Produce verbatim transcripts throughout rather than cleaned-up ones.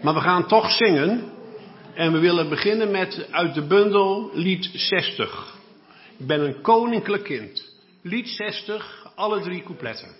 Maar we gaan toch zingen. En we willen beginnen met uit de bundel lied zestig. Ik ben een koninklijk kind. Lied zestig, alle drie coupletten.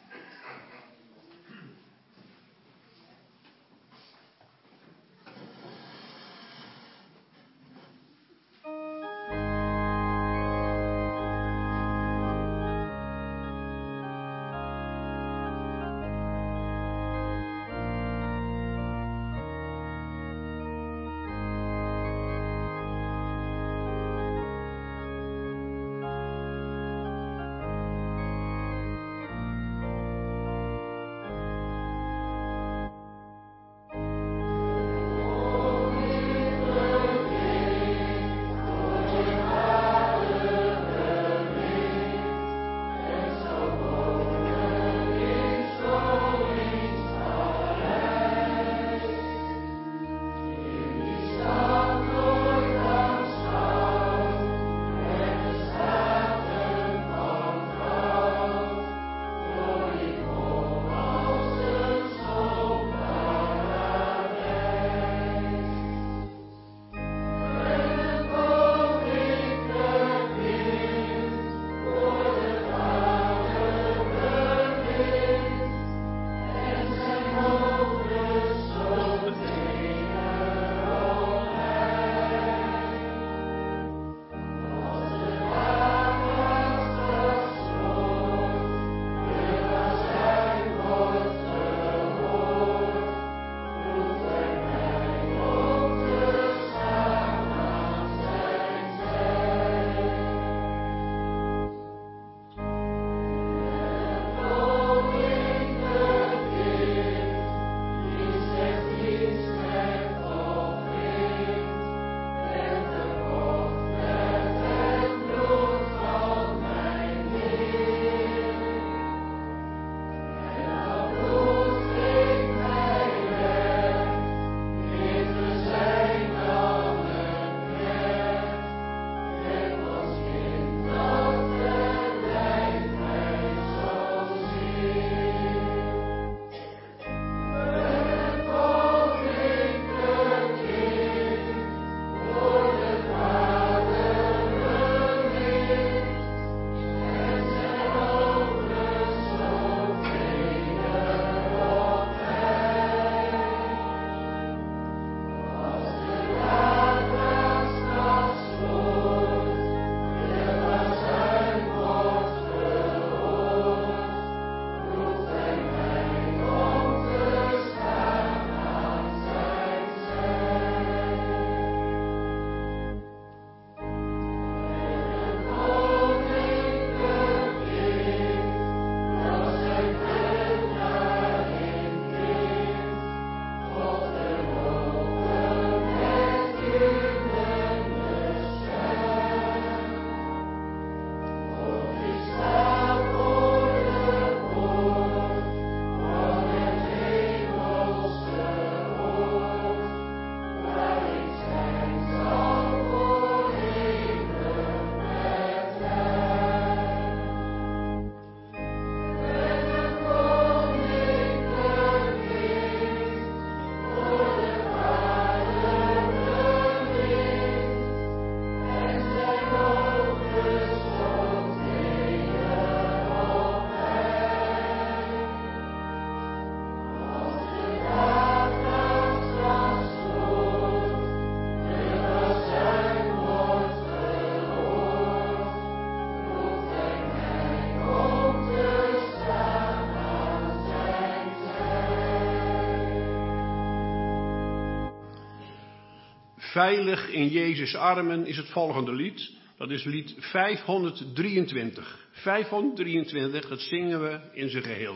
Veilig in Jezus' armen is het volgende lied. Dat is lied vijfhonderddrieëntwintig. vijfhonderddrieëntwintig, dat zingen we in zijn geheel.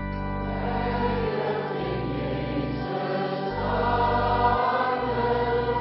Veilig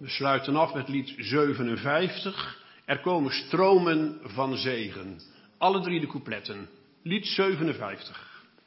sluiten af met lied zevenenvijftig. Er komen stromen van zegen. Alle drie de coupletten. Lied zevenenvijftig.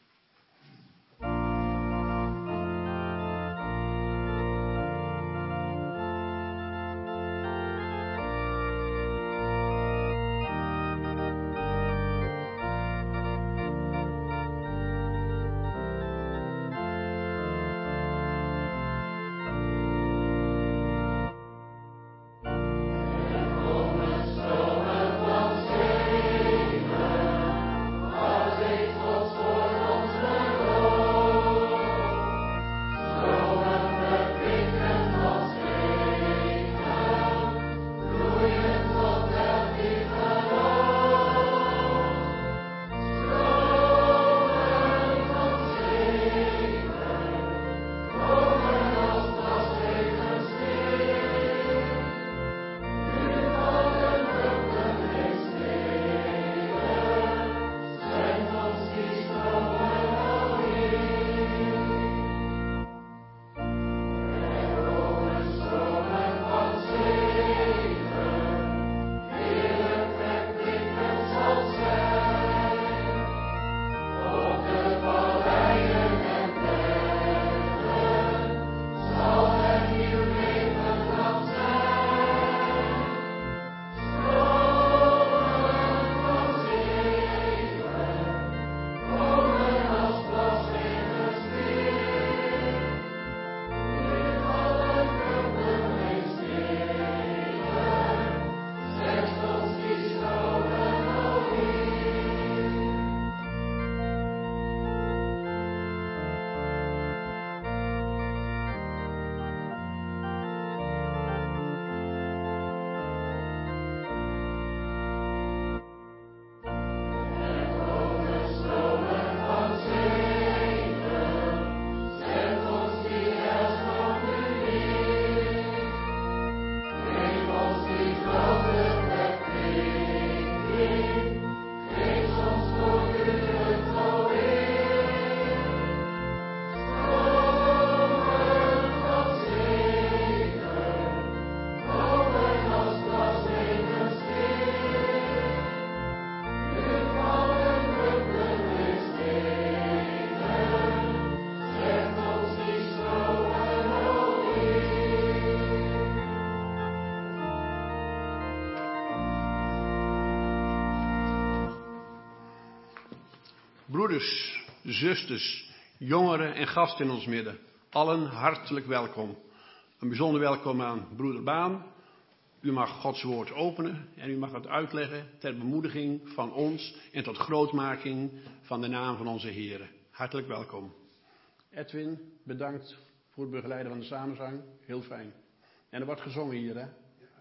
Broeders, zusters, jongeren en gasten in ons midden. Allen hartelijk welkom. Een bijzonder welkom aan broeder Baan. U mag Gods woord openen en u mag het uitleggen ter bemoediging van ons en tot grootmaking van de naam van onze Heere. Hartelijk welkom. Edwin, bedankt voor het begeleiden van de samenzang. Heel fijn. En er wordt gezongen hier, hè?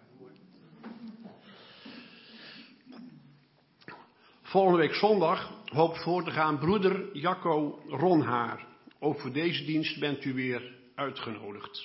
Volgende week zondag hoopt voor te gaan broeder Jacco Ronhaar. Ook voor deze dienst bent u weer uitgenodigd.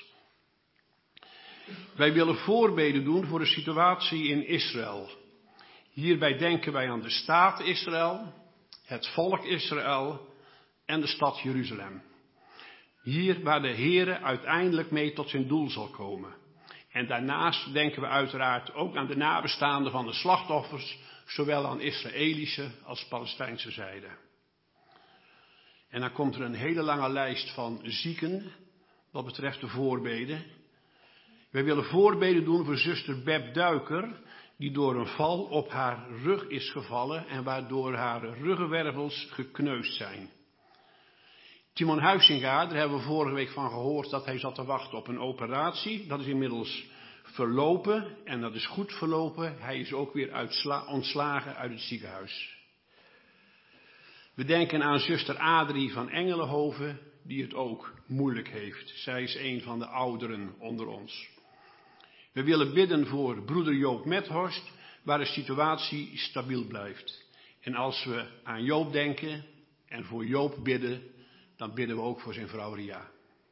Wij willen voorbeden doen voor de situatie in Israël. Hierbij denken wij aan de staat Israël, het volk Israël en de stad Jeruzalem. Hier waar de Heere uiteindelijk mee tot zijn doel zal komen. En daarnaast denken we uiteraard ook aan de nabestaanden van de slachtoffers, zowel aan Israëlische als Palestijnse zijde. En dan komt er een hele lange lijst van zieken, wat betreft de voorbeden. Wij willen voorbeden doen voor zuster Beb Duiker, die door een val op haar rug is gevallen en waardoor haar ruggenwervels gekneusd zijn. Timon Huizinga, daar hebben we vorige week van gehoord dat hij zat te wachten op een operatie. Dat is inmiddels verlopen en dat is goed verlopen. Hij is ook weer uitsla- ontslagen uit het ziekenhuis. We denken aan zuster Adrie van Engelenhoven, die het ook moeilijk heeft. Zij is een van de ouderen onder ons. We willen bidden voor broeder Joop Methorst, waar de situatie stabiel blijft. En als we aan Joop denken en voor Joop bidden, dan bidden we ook voor zijn vrouw Ria.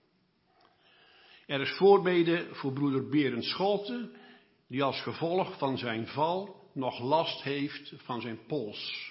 Er is voorbeden voor broeder Berend Scholte, die als gevolg van zijn val nog last heeft van zijn pols.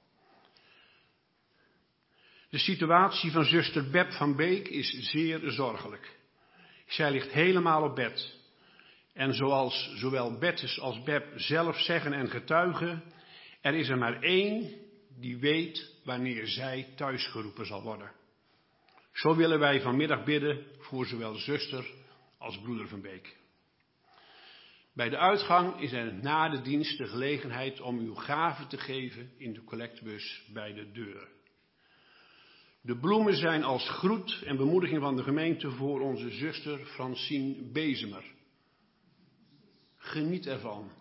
De situatie van zuster Beb van Beek is zeer zorgelijk. Zij ligt helemaal op bed. En zoals zowel Bertus als Beb zelf zeggen en getuigen, er is er maar één die weet wanneer zij thuisgeroepen zal worden. Zo willen wij vanmiddag bidden voor zowel zuster als broeder Van Beek. Bij de uitgang is er na de dienst de gelegenheid om uw gaven te geven in de collectebus bij de deur. De bloemen zijn als groet en bemoediging van de gemeente voor onze zuster Francine Bezemer. Geniet ervan.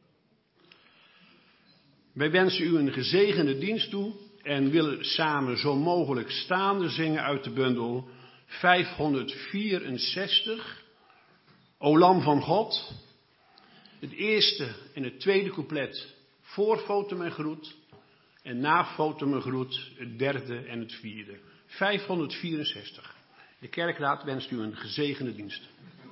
Wij wensen u een gezegende dienst toe en willen samen zo mogelijk staande zingen uit de bundel vijfhonderdvierenzestig, O Lam van God. Het eerste en het tweede couplet voor Fotum en Groet en na Fotum en Groet het derde en het vierde. vijfhonderdvierenzestig. De kerkraad wenst u een gezegende dienst.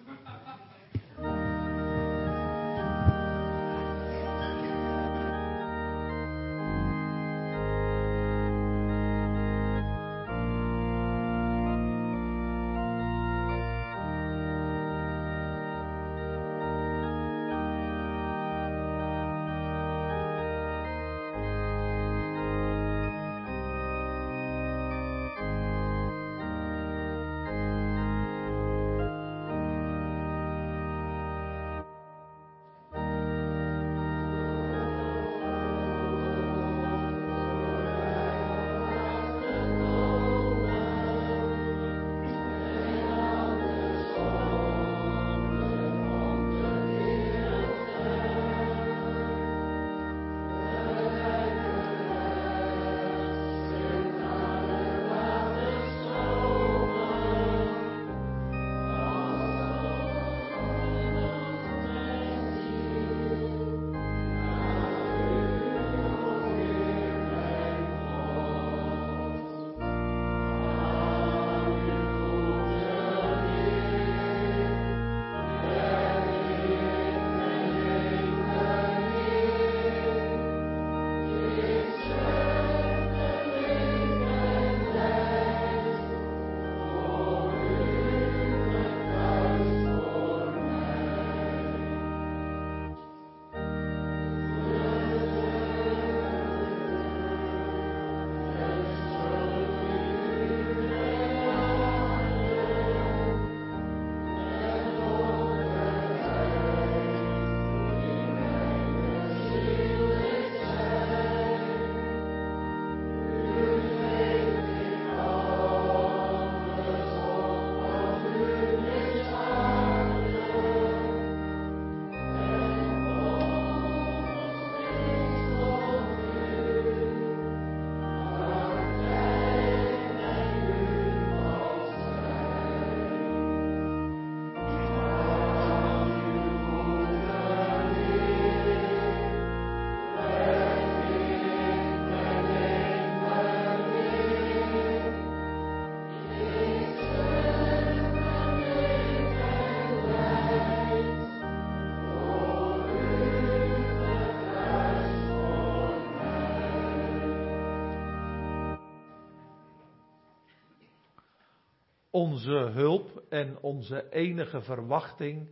Onze hulp en onze enige verwachting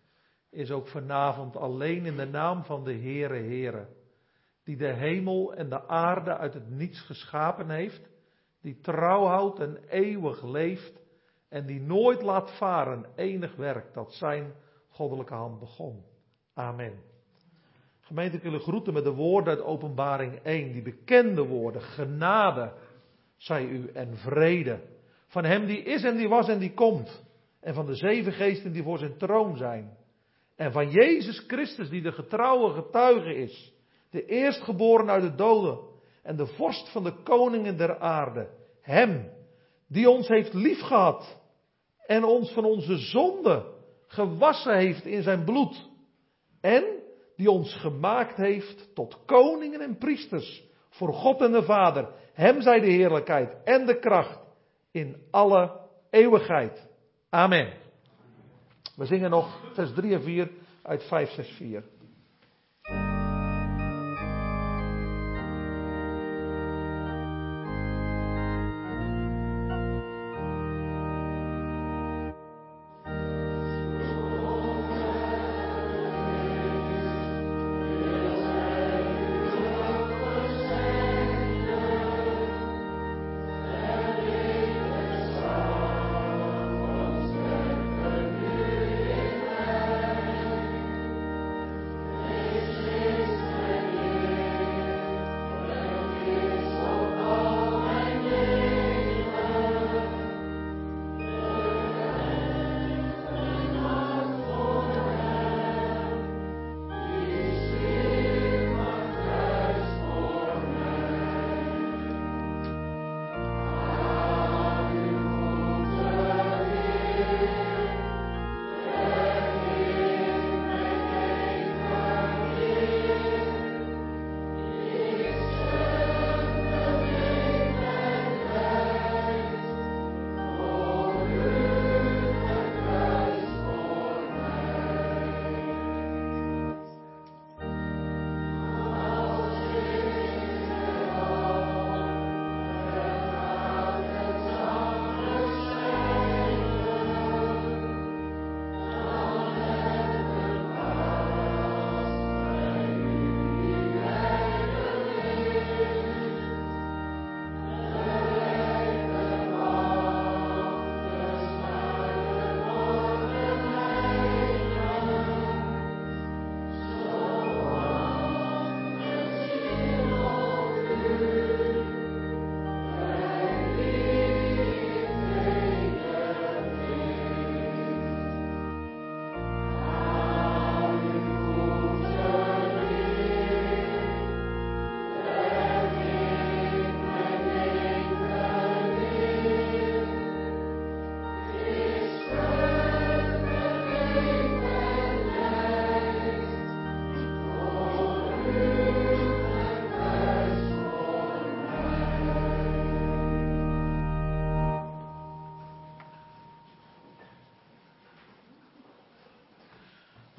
is ook vanavond alleen in de naam van de Heere Heere, die de hemel en de aarde uit het niets geschapen heeft, die trouw houdt en eeuwig leeft en die nooit laat varen enig werk dat zijn goddelijke hand begon. Amen. Gemeente, ik wil u groeten met de woorden uit Openbaring één, die bekende woorden, genade zij u en vrede. Van hem die is en die was en die komt. En van de zeven geesten die voor zijn troon zijn. En van Jezus Christus die de getrouwe getuige is. De eerstgeboren uit de doden. En de vorst van de koningen der aarde. Hem die ons heeft liefgehad. En ons van onze zonde gewassen heeft in zijn bloed. En die ons gemaakt heeft tot koningen en priesters. Voor God en de Vader. Hem zij de heerlijkheid en de kracht. In alle eeuwigheid. Amen. We zingen nog vers drie en vier uit vijf zes vier.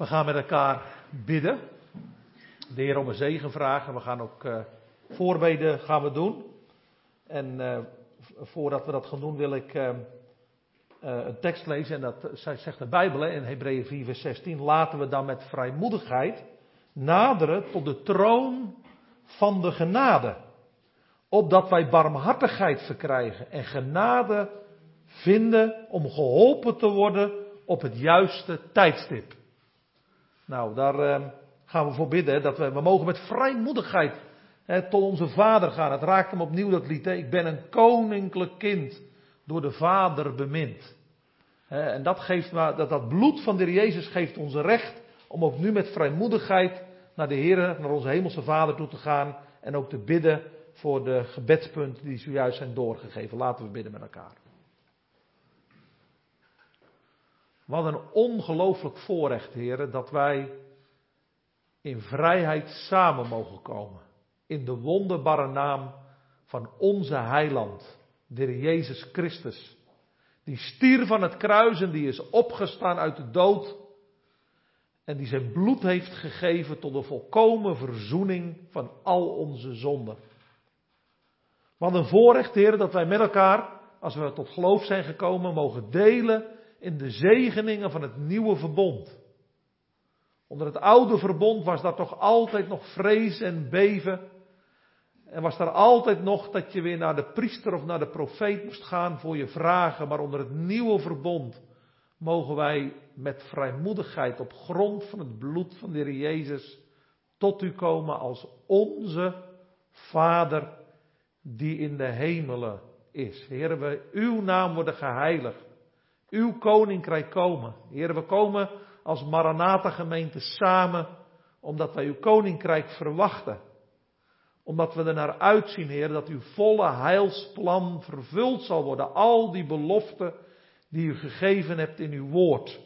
gaan met elkaar bidden. De Heer om een zegen vragen. We gaan ook uh, voorbeden gaan we doen. En uh, voordat we dat gaan doen wil ik uh, uh, een tekst lezen. En dat zegt de Bijbel hè, in Hebreeën vier vers zestien. Laten we dan met vrijmoedigheid naderen tot de troon van de genade. Opdat wij barmhartigheid verkrijgen en genade vinden om geholpen te worden op het juiste tijdstip. Nou, daar uh, gaan we voor bidden. Dat we, we mogen met vrijmoedigheid hè, tot onze Vader gaan. Het raakt hem opnieuw dat lied. Hè. Ik ben een koninklijk kind, door de Vader bemind. Hè, en dat, geeft, dat, dat bloed van de Heer Jezus geeft ons recht om ook nu met vrijmoedigheid naar de Heer, naar onze hemelse Vader toe te gaan. En ook te bidden voor de gebedspunten die zojuist zijn doorgegeven. Laten we bidden met elkaar. Wat een ongelooflijk voorrecht, heren, dat wij in vrijheid samen mogen komen. In de wonderbare naam van onze heiland, de Heer Jezus Christus. Die stierf van het kruis en die is opgestaan uit de dood. En die zijn bloed heeft gegeven tot de volkomen verzoening van al onze zonden. Wat een voorrecht, heren, dat wij met elkaar, als we tot geloof zijn gekomen, mogen delen in de zegeningen van het nieuwe verbond. Onder het oude verbond was daar toch altijd nog vrees en beven. En was daar altijd nog dat je weer naar de priester of naar de profeet moest gaan voor je vragen. Maar onder het nieuwe verbond mogen wij met vrijmoedigheid op grond van het bloed van de Heer Jezus tot u komen als onze Vader die in de hemelen is. Heer, we uw naam worden geheiligd. Uw koninkrijk komen. Heer, we komen als Maranatha gemeente samen, omdat wij uw koninkrijk verwachten. Omdat we er naar uitzien, Heer, dat uw volle heilsplan vervuld zal worden. Al die beloften die u gegeven hebt in uw woord.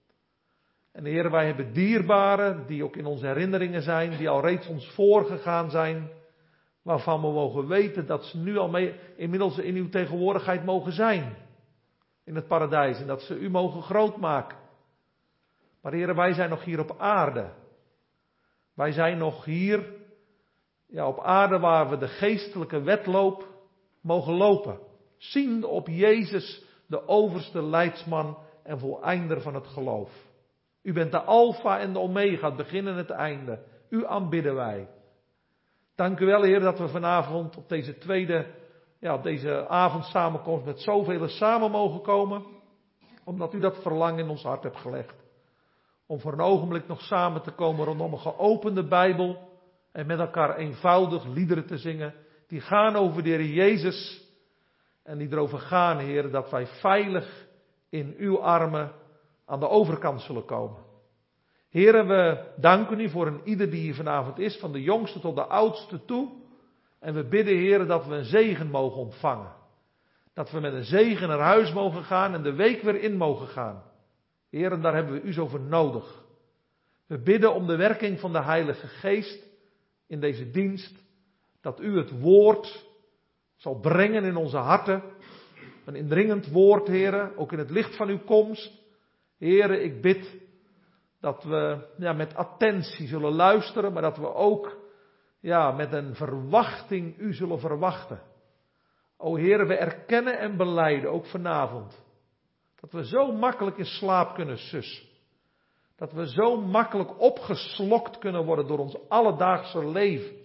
En Heer, wij hebben dierbaren, die ook in onze herinneringen zijn, die al reeds ons voorgegaan zijn. Waarvan we mogen weten dat ze nu al mee, inmiddels in uw tegenwoordigheid mogen zijn. In het paradijs. En dat ze u mogen groot maken. Maar heren, wij zijn nog hier op aarde. Wij zijn nog hier ja, op aarde waar we de geestelijke wedloop mogen lopen. Ziende op Jezus, de overste leidsman en voleinder van het geloof. U bent de alfa en de omega, het begin en het einde. U aanbidden wij. Dank u wel, Heer, dat we vanavond op deze tweede, ja, op deze avondsamenkomst met zoveel samen mogen komen. Omdat u dat verlangen in ons hart hebt gelegd. Om voor een ogenblik nog samen te komen rondom een geopende Bijbel. En met elkaar eenvoudig liederen te zingen. Die gaan over de Heer Jezus. En die erover gaan, Heer, dat wij veilig in uw armen aan de overkant zullen komen. Heren, we danken u voor een ieder die hier vanavond is, van de jongste tot de oudste toe. En we bidden, Heren, dat we een zegen mogen ontvangen. Dat we met een zegen naar huis mogen gaan en de week weer in mogen gaan. Heren, daar hebben we u zo voor nodig. We bidden om de werking van de Heilige Geest in deze dienst. Dat u het woord zal brengen in onze harten. Een indringend woord, Heren, ook in het licht van uw komst. Heren, ik bid dat we ja, met attentie zullen luisteren, maar dat we ook ja, met een verwachting u zullen verwachten. O Heer, we erkennen en belijden, ook vanavond, dat we zo makkelijk in slaap kunnen sussen. Dat we zo makkelijk opgeslokt kunnen worden door ons alledaagse leven.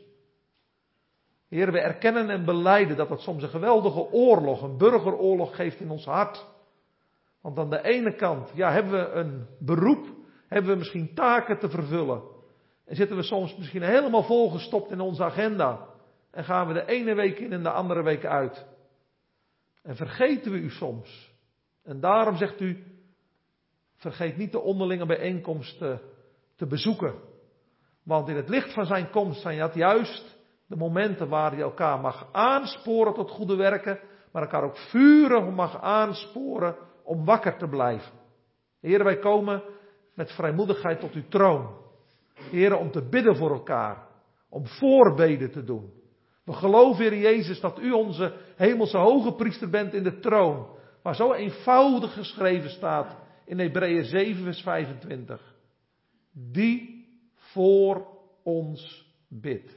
Heer, we erkennen en belijden dat het soms een geweldige oorlog, een burgeroorlog geeft in ons hart. Want aan de ene kant ja, hebben we een beroep, hebben we misschien taken te vervullen. En zitten we soms misschien helemaal volgestopt in onze agenda. En gaan we de ene week in en de andere week uit. En vergeten we u soms. En daarom zegt u, vergeet niet de onderlinge bijeenkomsten te bezoeken. Want in het licht van zijn komst zijn dat juist de momenten waar je elkaar mag aansporen tot goede werken. Maar elkaar ook vurig mag aansporen om wakker te blijven. Heer, wij komen met vrijmoedigheid tot uw troon. Heer, om te bidden voor elkaar. Om voorbeden te doen. We geloven, Heer Jezus, dat u onze hemelse hoge priester bent in de troon. Waar zo eenvoudig geschreven staat in Hebreeën zeven vers vijfentwintig. die voor ons bidt.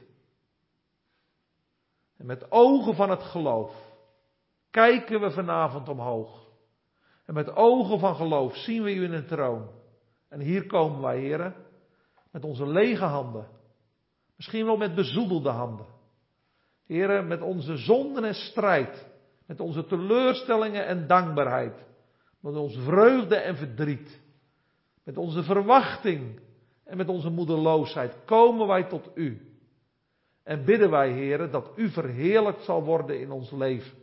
En met ogen van het geloof kijken we vanavond omhoog. En met ogen van geloof zien we u in een troon. En hier komen wij, heren, met onze lege handen. Misschien wel met bezoedelde handen. Heren, met onze zonden en strijd. Met onze teleurstellingen en dankbaarheid. Met onze vreugde en verdriet. Met onze verwachting en met onze moedeloosheid komen wij tot u. En bidden wij, heren, dat u verheerlijkt zal worden in ons leven.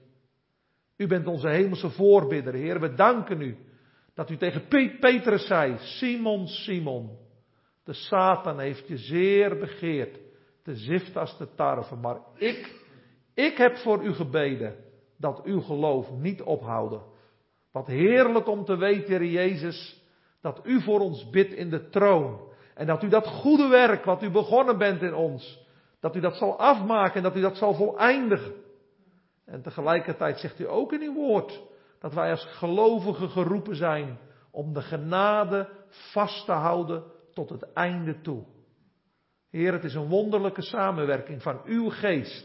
U bent onze hemelse voorbidder, heren. We danken u dat u tegen Petrus zei, Simon, Simon, de Satan heeft je zeer begeerd, te ziften als de tarwe. Maar ik, ik heb voor u gebeden dat uw geloof niet ophouden. Wat heerlijk om te weten, Heer Jezus, dat u voor ons bidt in de troon. En dat u dat goede werk wat u begonnen bent in ons, dat u dat zal afmaken en dat u dat zal voleindigen. En tegelijkertijd zegt u ook in uw woord dat wij als gelovigen geroepen zijn om de genade vast te houden tot het einde toe. Heer, het is een wonderlijke samenwerking van uw geest.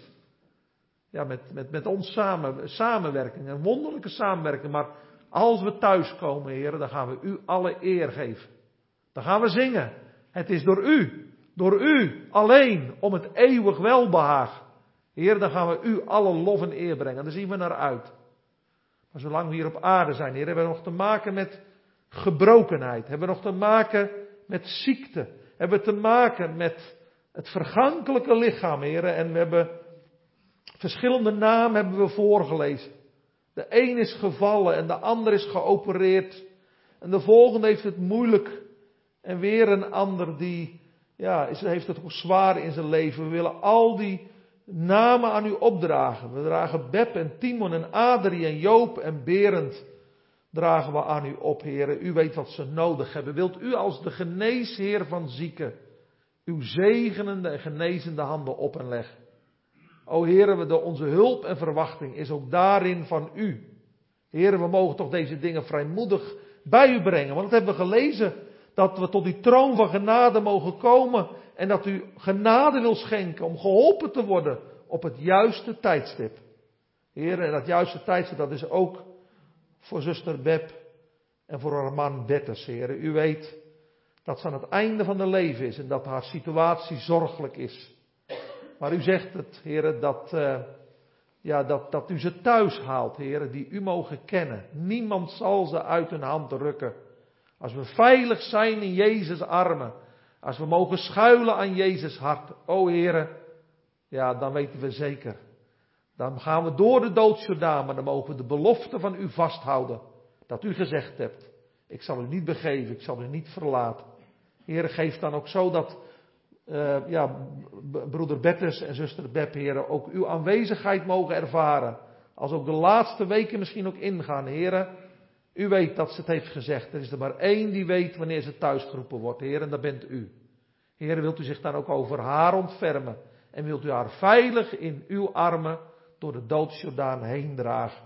Ja, met, met, met ons samen, samenwerking, een wonderlijke samenwerking. Maar als we thuiskomen, Heer, dan gaan we u alle eer geven. Dan gaan we zingen. Het is door u, door u alleen, om het eeuwig welbehaag. Heer, dan gaan we u alle lof en eer brengen. Daar zien we naar uit. Maar zolang we hier op aarde zijn, Heer, hebben we nog te maken met gebrokenheid. Hebben we nog te maken met ziekte. Hebben we te maken met het vergankelijke lichaam, Heer. En we hebben verschillende namen hebben we voorgelezen. De een is gevallen en de ander is geopereerd. En de volgende heeft het moeilijk. En weer een ander die, ja, is, heeft het ook zwaar in zijn leven. We willen al die namen aan u opdragen. We dragen Beb en Timon en Adrie en Joop en Berend dragen we aan u op, Heer. U weet wat ze nodig hebben. Wilt u als de geneesheer van zieken uw zegenende en genezende handen op en leggen? O Heer, we, onze hulp en verwachting is ook daarin van u. Heer, we mogen toch deze dingen vrijmoedig bij u brengen. Want dat hebben we gelezen. Dat we tot die troon van genade mogen komen. En dat u genade wil schenken om geholpen te worden op het juiste tijdstip. Heer, en dat juiste tijdstip, dat is ook voor zuster Beb en voor haar man Bertus, Heer. U weet dat ze aan het einde van haar leven is en dat haar situatie zorgelijk is. Maar u zegt het, Heer, dat, uh, ja, dat, dat u ze thuis haalt, Heer, die u mogen kennen. Niemand zal ze uit hun hand rukken. Als we veilig zijn in Jezus' armen, als we mogen schuilen aan Jezus' hart, o Heer, ja, dan weten we zeker. Dan gaan we door de doodsjordaan, maar dan mogen we de belofte van u vasthouden. Dat u gezegd hebt, ik zal u niet begeven, ik zal u niet verlaten. Heer, geef dan ook zo dat Uh, ja, broeder Bertus en zuster Beb, Heer, ook uw aanwezigheid mogen ervaren. Als ook de laatste weken misschien ook ingaan, Heer. U weet dat ze het heeft gezegd. Er is er maar één die weet wanneer ze thuisgeroepen wordt, Heer, en dat bent u. Heer, wilt u zich dan ook over haar ontfermen. En wilt u haar veilig in uw armen door de doodsjordaan heen dragen.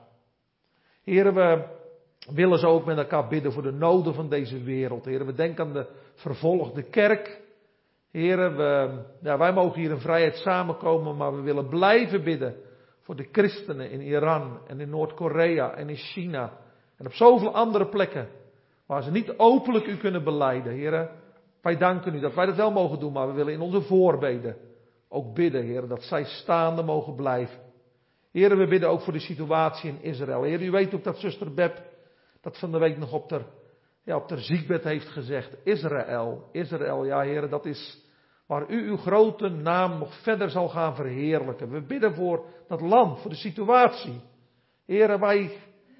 Heer, we willen zo ook met elkaar bidden voor de noden van deze wereld. Heer, we denken aan de vervolgde kerk. Heren, we, ja, wij mogen hier in vrijheid samenkomen, maar we willen blijven bidden voor de christenen in Iran en in Noord-Korea en in China en op zoveel andere plekken waar ze niet openlijk u kunnen belijden. Heren, wij danken u dat wij dat wel mogen doen, maar we willen in onze voorbeden ook bidden, Heren, dat zij staande mogen blijven. Heren, we bidden ook voor de situatie in Israël. Heren, u weet ook dat zuster Beb dat van de week nog op ter Ja, op de ziekbed heeft gezegd, Israël, Israël, ja Heer, dat is waar u uw grote naam nog verder zal gaan verheerlijken. We bidden voor dat land, voor de situatie. Heer, wij,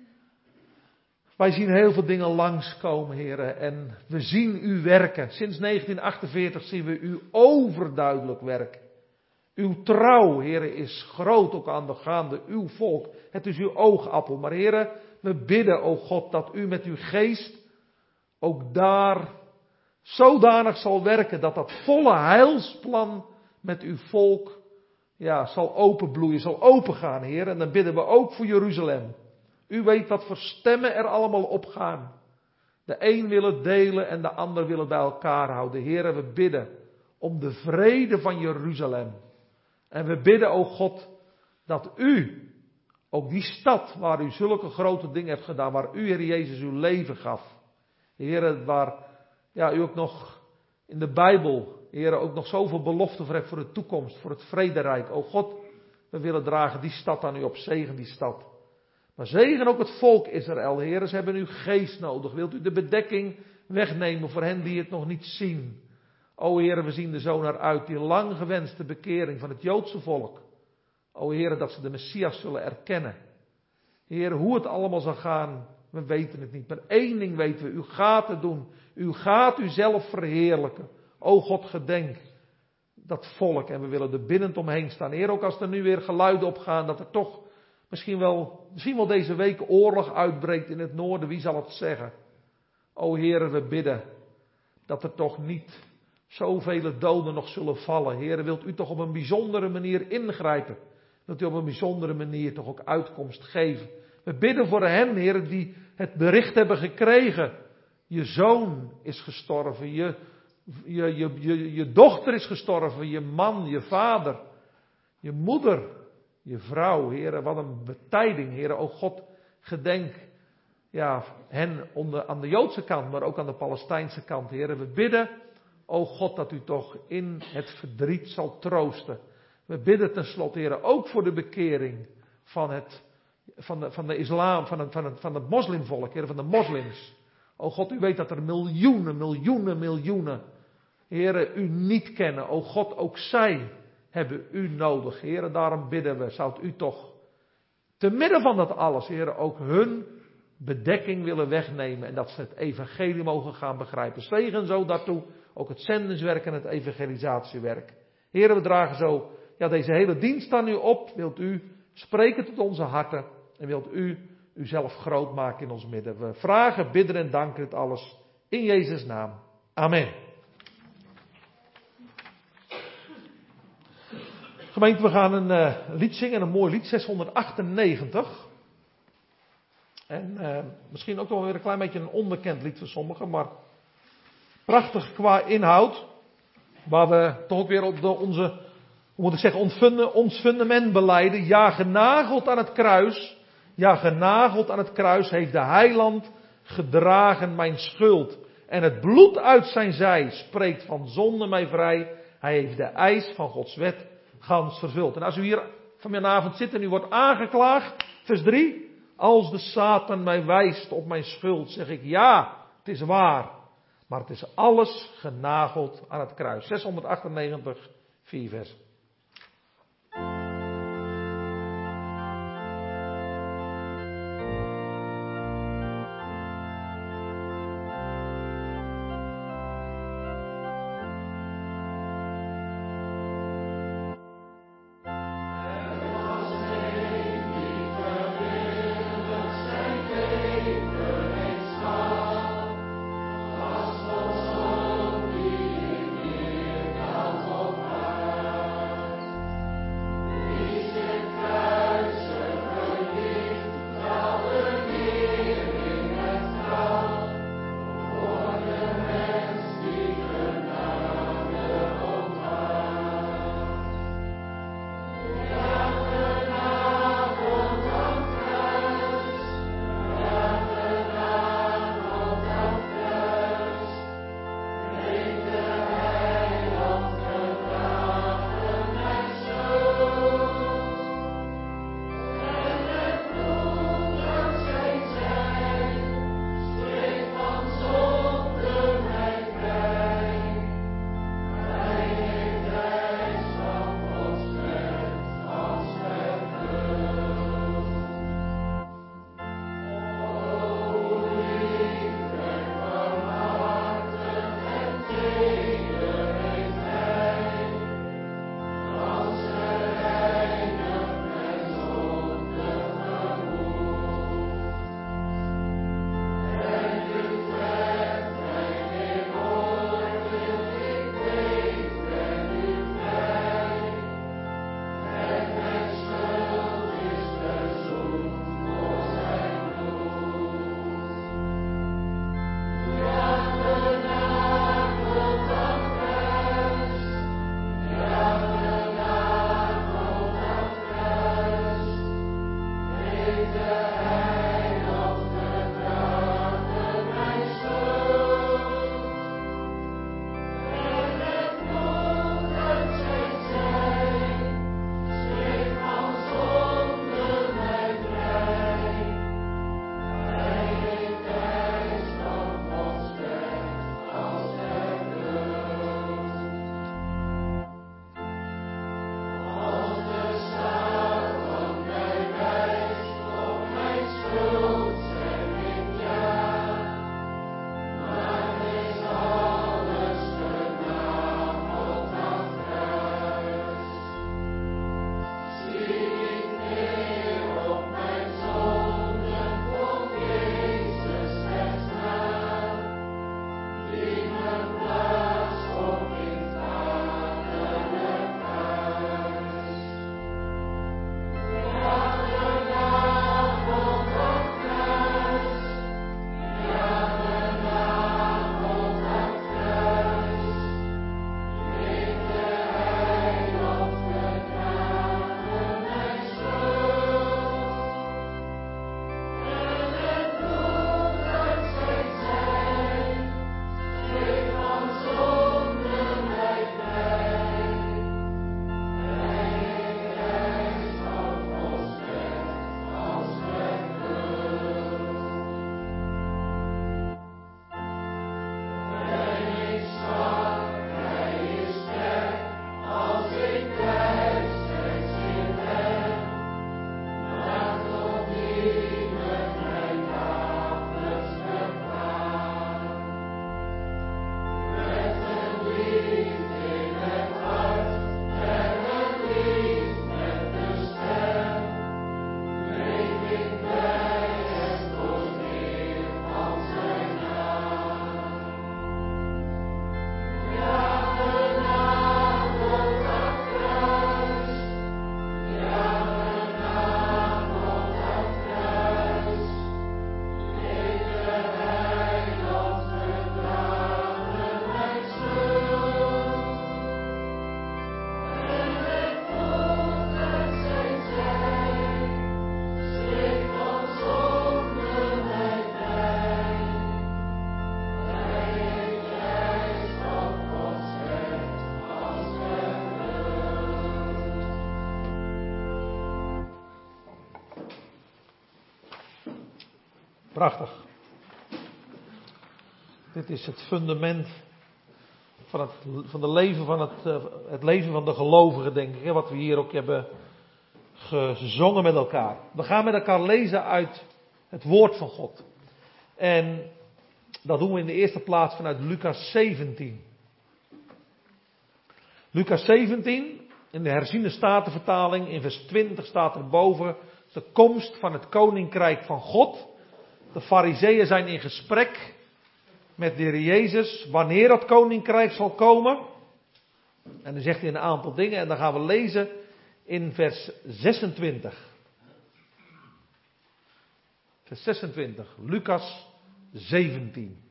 wij zien heel veel dingen langskomen, Heer, en we zien u werken. Sinds negentien achtenveertig zien we u overduidelijk werken. Uw trouw, Heer, is groot ook aan de gaande, uw volk. Het is uw oogappel, maar Heer, we bidden, o God, dat u met uw geest ook daar zodanig zal werken dat dat volle heilsplan met uw volk ja, zal openbloeien, zal opengaan, Heer. En dan bidden we ook voor Jeruzalem. U weet wat voor stemmen er allemaal opgaan. De een wil het delen en de ander wil het bij elkaar houden. Heere, we bidden om de vrede van Jeruzalem. En we bidden, o God, dat u, ook die stad waar u zulke grote dingen hebt gedaan, waar u, Heer Jezus, uw leven gaf. Heere, waar ja, u ook nog in de Bijbel, Heere, ook nog zoveel beloften voor hebt voor de toekomst, voor het vrederijk. O God, we willen dragen die stad aan u op, zegen die stad. Maar zegen ook het volk Israël, Heere, ze hebben uw geest nodig. Wilt u de bedekking wegnemen voor hen die het nog niet zien? O Heere, we zien er zo naar uit, die lang gewenste bekering van het Joodse volk. O Heere, dat ze de Messias zullen erkennen. Heere, hoe het allemaal zal gaan, we weten het niet. Maar één ding weten we, u gaat het doen. U gaat uzelf verheerlijken. O God, gedenk dat volk en we willen er binnend omheen staan. Heer, ook als er nu weer geluiden opgaan, dat er toch misschien wel, misschien wel deze week oorlog uitbreekt in het noorden. Wie zal het zeggen? O Heer, we bidden dat er toch niet zoveel doden nog zullen vallen. Heer, wilt u toch op een bijzondere manier ingrijpen? Wilt u op een bijzondere manier toch ook uitkomst geven? We bidden voor hen, Heer, die het bericht hebben gekregen. Je zoon is gestorven, je, je, je, je, je dochter is gestorven, je man, je vader, je moeder, je vrouw. Heer, wat een betijding, Heer. O God, gedenk ja, hen onder, aan de Joodse kant, maar ook aan de Palestijnse kant. Heer, we bidden, o God, dat u toch in het verdriet zal troosten. We bidden tenslotte, Heer, ook voor de bekering van het, van de, van de islam, van het, van het, van het moslimvolk, Heer, van de moslims. O God, u weet dat er miljoenen, miljoenen, miljoenen, Heer, u niet kennen. O God, ook zij hebben u nodig. Heer, daarom bidden we, zou u toch, te midden van dat alles, Heer, ook hun bedekking willen wegnemen en dat ze het evangelie mogen gaan begrijpen. Zegen zo daartoe, ook het zendingswerk en het evangelisatiewerk. Heer, we dragen zo ja, deze hele dienst aan u op. Wilt u spreken tot onze harten en wilt u uzelf groot maken in ons midden. We vragen, bidden en danken het alles in Jezus' naam. Amen. Gemeente, we gaan een uh, lied zingen, een mooi lied, zeshonderdachtennegentig. En uh, misschien ook wel weer een klein beetje een onbekend lied voor sommigen, maar prachtig qua inhoud. Waar we toch ook weer op de, onze, hoe moet ik zeggen, ontfunde, ons fundament belijden. Ja, genageld aan het kruis, ja, genageld aan het kruis heeft de heiland gedragen mijn schuld. En het bloed uit zijn zij spreekt van zonde mij vrij. Hij heeft de eis van Gods wet gans vervuld. En als u hier vanavond zit en u wordt aangeklaagd, vers drie. Als de Satan mij wijst op mijn schuld, zeg ik ja, het is waar. Maar het is alles genageld aan het kruis. zeshonderdachtennegentig, vier vers. Prachtig. Dit is het fundament van het, van de leven van het, uh, het leven van de gelovigen, denk ik. Hè, wat we hier ook hebben gezongen met elkaar. We gaan met elkaar lezen uit het woord van God. En dat doen we in de eerste plaats vanuit Lucas zeventien. Lucas zeventien, in de herziene statenvertaling, in vers twintig staat erboven de komst van het koninkrijk van God. De farizeeën zijn in gesprek met de Heer Jezus, wanneer dat koninkrijk zal komen. En dan zegt hij een aantal dingen en dan gaan we lezen in vers zesentwintig. Vers zesentwintig, Lucas zeventien.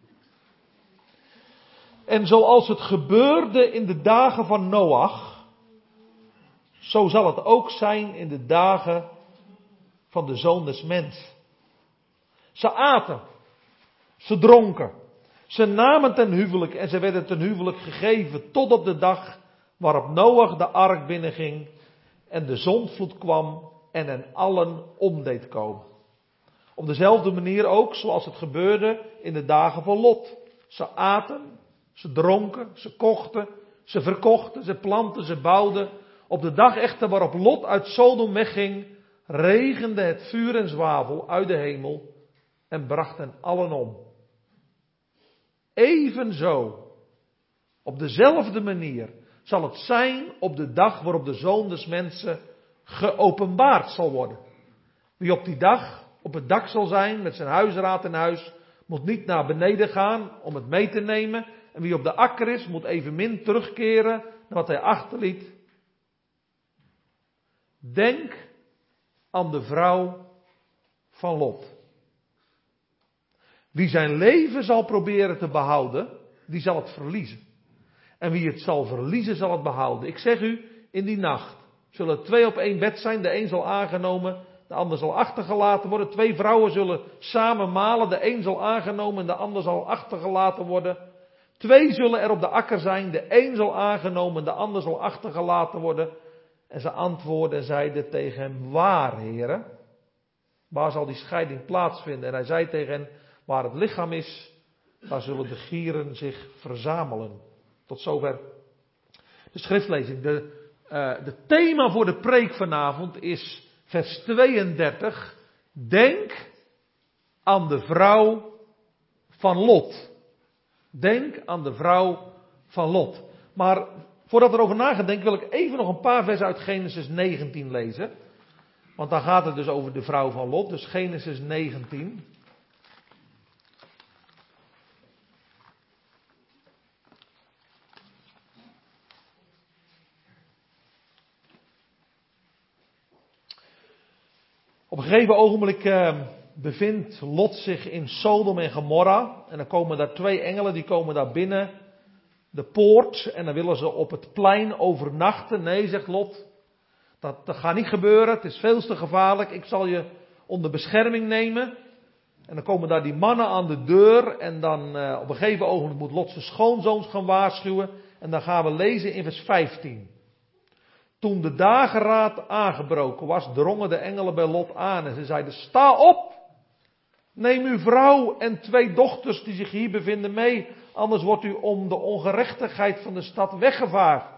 En zoals het gebeurde in de dagen van Noach, zo zal het ook zijn in de dagen van de Zoon des Mens. Ze aten, ze dronken, ze namen ten huwelijk en ze werden ten huwelijk gegeven tot op de dag waarop Noach de ark binnenging en de zondvloed kwam en hen allen omdeed komen. Op dezelfde manier ook zoals het gebeurde in de dagen van Lot. Ze aten, ze dronken, ze kochten, ze verkochten, ze planten, ze bouwden. Op de dag echter waarop Lot uit Sodom wegging, regende het vuur en zwavel uit de hemel en bracht hen allen om. Evenzo, op dezelfde manier, zal het zijn op de dag waarop de Zoon des Mensen geopenbaard zal worden. Wie op die dag op het dak zal zijn met zijn huisraad in huis, moet niet naar beneden gaan om het mee te nemen. En wie op de akker is, moet evenmin terugkeren naar wat hij achterliet. Denk aan de vrouw van Lot. Wie zijn leven zal proberen te behouden, die zal het verliezen. En wie het zal verliezen, zal het behouden. Ik zeg u, in die nacht zullen twee op één bed zijn. De een zal aangenomen, de ander zal achtergelaten worden. Twee vrouwen zullen samen malen. De een zal aangenomen en de ander zal achtergelaten worden. Twee zullen er op de akker zijn. De een zal aangenomen, de ander zal achtergelaten worden. En ze antwoordden en zeiden tegen hem, waar, heren? Waar zal die scheiding plaatsvinden? En hij zei tegen hen, waar het lichaam is, daar zullen de gieren zich verzamelen. Tot zover de schriftlezing. De, uh, de thema voor de preek vanavond is vers tweeëndertig. Denk aan de vrouw van Lot. Denk aan de vrouw van Lot. Maar voordat we erover na gaan denken, wil ik even nog een paar versen uit Genesis negentien lezen. Want dan gaat het dus over de vrouw van Lot. Dus Genesis negentien. Op een gegeven ogenblik uh, bevindt Lot zich in Sodom en Gomorra. En dan komen daar twee engelen, die komen daar binnen de poort. En dan willen ze op het plein overnachten. Nee, zegt Lot, dat, dat gaat niet gebeuren. Het is veel te gevaarlijk. Ik zal je onder bescherming nemen. En dan komen daar die mannen aan de deur. En dan uh, op een gegeven ogenblik moet Lot zijn schoonzoons gaan waarschuwen. En dan gaan we lezen in vers vijftien. Toen de dageraad aangebroken was, drongen de engelen bij Lot aan en ze zeiden, sta op, neem uw vrouw en twee dochters die zich hier bevinden mee, anders wordt u om de ongerechtigheid van de stad weggevaagd.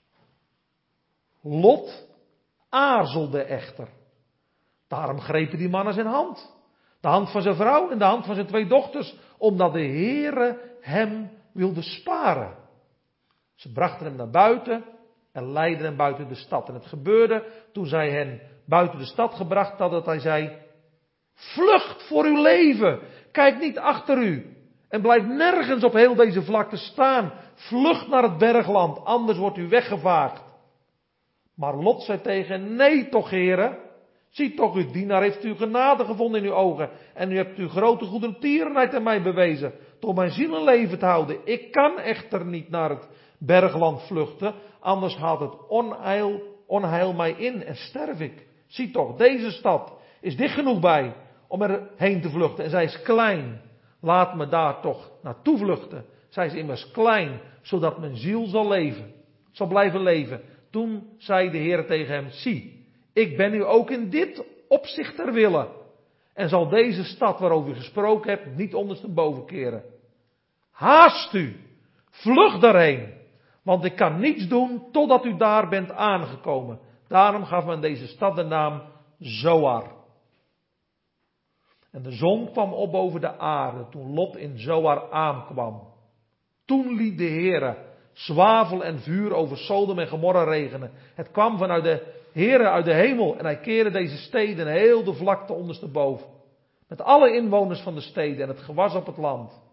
Lot aarzelde echter. Daarom grepen die mannen zijn hand, de hand van zijn vrouw en de hand van zijn twee dochters, omdat de Heere hem wilde sparen. Ze brachten hem naar buiten en leidden hem buiten de stad. En het gebeurde toen zij hen buiten de stad gebracht hadden, dat hij zei, vlucht voor uw leven. Kijk niet achter u. En blijf nergens op heel deze vlakte staan. Vlucht naar het bergland, anders wordt u weggevaagd. Maar Lot zei tegen hen, nee toch heren. Zie toch, uw dienaar heeft u genade gevonden in uw ogen. En u hebt uw grote goedertierenheid aan mij bewezen. Tot mijn ziel in leven te houden. Ik kan echter niet naar het bergland vluchten. Anders haalt het onheil, onheil mij in en sterf ik. Zie toch, deze stad is dicht genoeg bij om er heen te vluchten. En zij is klein. Laat me daar toch naartoe vluchten. Zij is immers klein, zodat mijn ziel zal leven. Zal blijven leven. Toen zei de Heer tegen hem, zie, ik ben u ook in dit opzicht ter wille. en zal deze stad waarover u gesproken hebt niet ondersteboven keren. Haast u, vlug daarheen, want ik kan niets doen totdat u daar bent aangekomen. Daarom gaf men deze stad de naam Zoar. En de zon kwam op boven de aarde toen Lot in Zoar aankwam. Toen liet de Heere zwavel en vuur over Sodom en Gomorra regenen. Het kwam vanuit de Heere uit de hemel en hij keerde deze steden heel de vlakte ondersteboven. Met alle inwoners van de steden en het gewas op het land.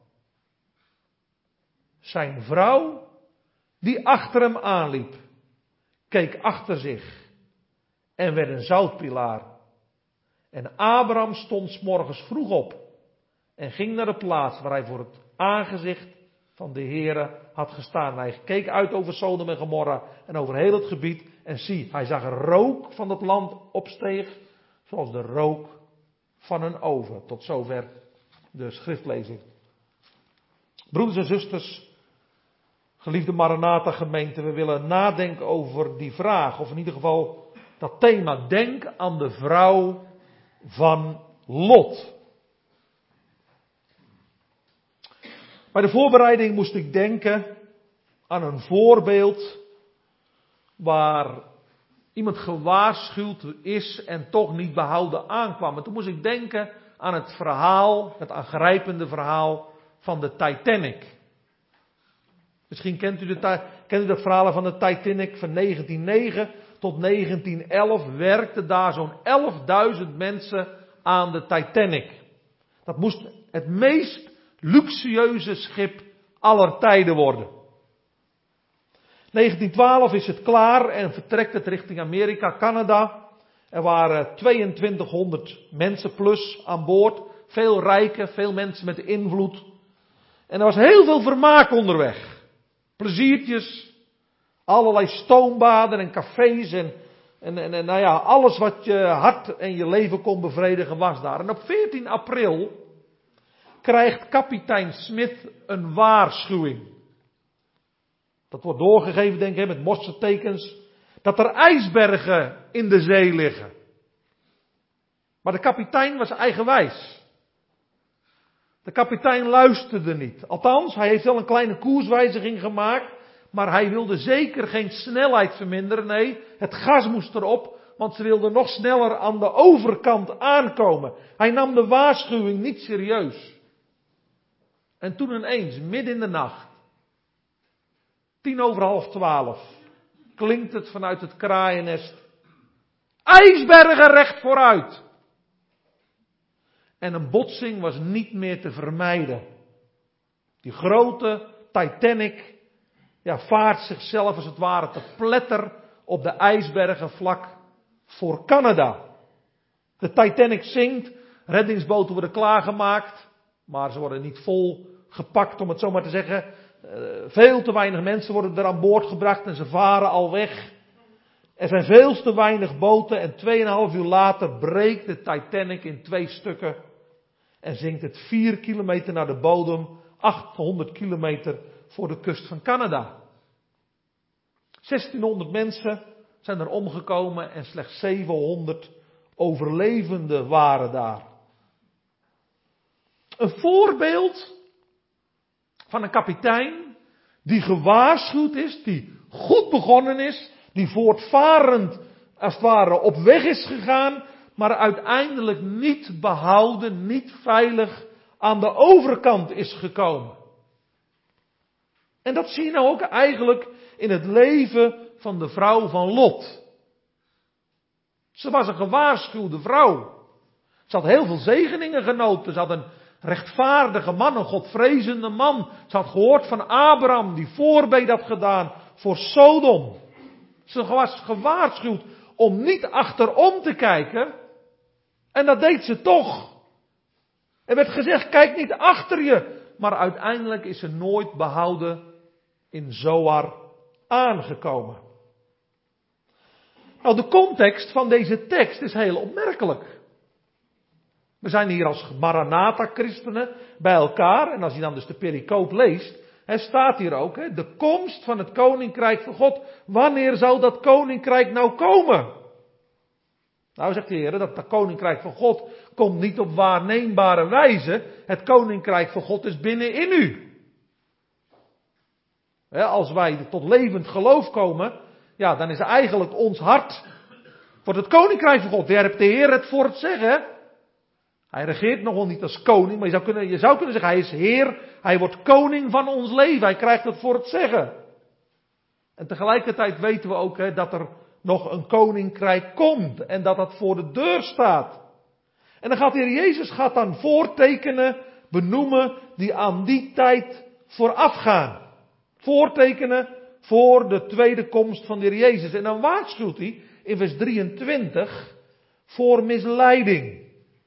Zijn vrouw, die achter hem aanliep, keek achter zich en werd een zoutpilaar. En Abraham stond 's morgens vroeg op en ging naar de plaats waar hij voor het aangezicht van de Heere had gestaan. Hij keek uit over Sodom en Gomorra en over heel het gebied. En zie, hij zag een rook van het land opsteeg, zoals de rook van een oven. Tot zover de schriftlezing. Broeders en zusters, geliefde Maranatha gemeente, we willen nadenken over die vraag. Of in ieder geval dat thema. Denk aan de vrouw van Lot. Bij de voorbereiding moest ik denken aan een voorbeeld waar iemand gewaarschuwd is en toch niet behouden aankwam. En toen moest ik denken aan het verhaal, het aangrijpende verhaal van de Titanic. Misschien kent u, de, kent u dat verhaal van de Titanic van negentien negen tot negentien elf werkten daar zo'n elfduizend mensen aan de Titanic. Dat moest het meest luxueuze schip aller tijden worden. negentien twaalf is het klaar en vertrekt het richting Amerika, Canada. Er waren tweeëntwintighonderd mensen plus aan boord. Veel rijken, veel mensen met invloed. En er was heel veel vermaak onderweg. Pleziertjes, allerlei stoombaden en cafés en, en, en, en nou ja, alles wat je hart en je leven kon bevredigen was daar. En op veertien april krijgt kapitein Smith een waarschuwing. Dat wordt doorgegeven, denk ik, met morsetekens, dat er ijsbergen in de zee liggen. Maar de kapitein was eigenwijs. De kapitein luisterde niet. Althans, hij heeft wel een kleine koerswijziging gemaakt, maar hij wilde zeker geen snelheid verminderen. Nee, het gas moest erop, want ze wilden nog sneller aan de overkant aankomen. Hij nam de waarschuwing niet serieus. En toen ineens, midden in de nacht, tien over half twaalf, klinkt het vanuit het kraaiennest: ijsbergen recht vooruit! En een botsing was niet meer te vermijden. Die grote Titanic, ja, vaart zichzelf als het ware te pletter op de ijsbergen vlak voor Canada. De Titanic zinkt, reddingsboten worden klaargemaakt, maar ze worden niet vol gepakt, om het zo maar te zeggen. Uh, veel te weinig mensen worden er aan boord gebracht en ze varen al weg. Er zijn veel te weinig boten en tweeënhalf uur later breekt de Titanic in twee stukken en zinkt het vier kilometer naar de bodem, achthonderd kilometer voor de kust van Canada. zestienhonderd mensen zijn er omgekomen en slechts zevenhonderd overlevenden waren daar. Een voorbeeld van een kapitein die gewaarschuwd is, die goed begonnen is, die voortvarend als het ware op weg is gegaan, maar uiteindelijk niet behouden, niet veilig aan de overkant is gekomen. En dat zie je nou ook eigenlijk in het leven van de vrouw van Lot. Ze was een gewaarschuwde vrouw. Ze had heel veel zegeningen genoten. Ze had een rechtvaardige man, een godvrezende man. Ze had gehoord van Abraham, die voorbeet had gedaan voor Sodom. Ze was gewaarschuwd om niet achterom te kijken. En dat deed ze toch. Er werd gezegd, kijk niet achter je. Maar uiteindelijk is ze nooit behouden in Zoar aangekomen. Nou, de context van deze tekst is heel opmerkelijk. We zijn hier als Maranatha-christenen bij elkaar. En als je dan dus de pericoop leest, er staat hier ook, hè, de komst van het koninkrijk van God. Wanneer zou dat koninkrijk nou komen? Nou, zegt de Heer, dat het koninkrijk van God komt niet op waarneembare wijze. Het koninkrijk van God is binnenin u. He, als wij tot levend geloof komen, ja, dan is eigenlijk ons hart voor het koninkrijk van God. Daar heeft de Heer het voor het zeggen. Hij regeert nog wel niet als koning, maar je zou, kunnen, je zou kunnen zeggen, hij is Heer, hij wordt koning van ons leven. Hij krijgt het voor het zeggen. En tegelijkertijd weten we ook he, dat er nog een koninkrijk komt en dat dat voor de deur staat. En dan gaat de Heer Jezus gaat dan voortekenen benoemen die aan die tijd voorafgaan. Voortekenen voor de tweede komst van de Heer Jezus. En dan waarschuwt hij in vers drieëntwintig voor misleiding.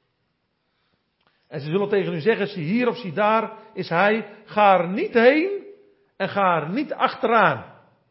En ze zullen tegen u zeggen, zie hier of zie daar is hij, ga er niet heen en ga er niet achteraan.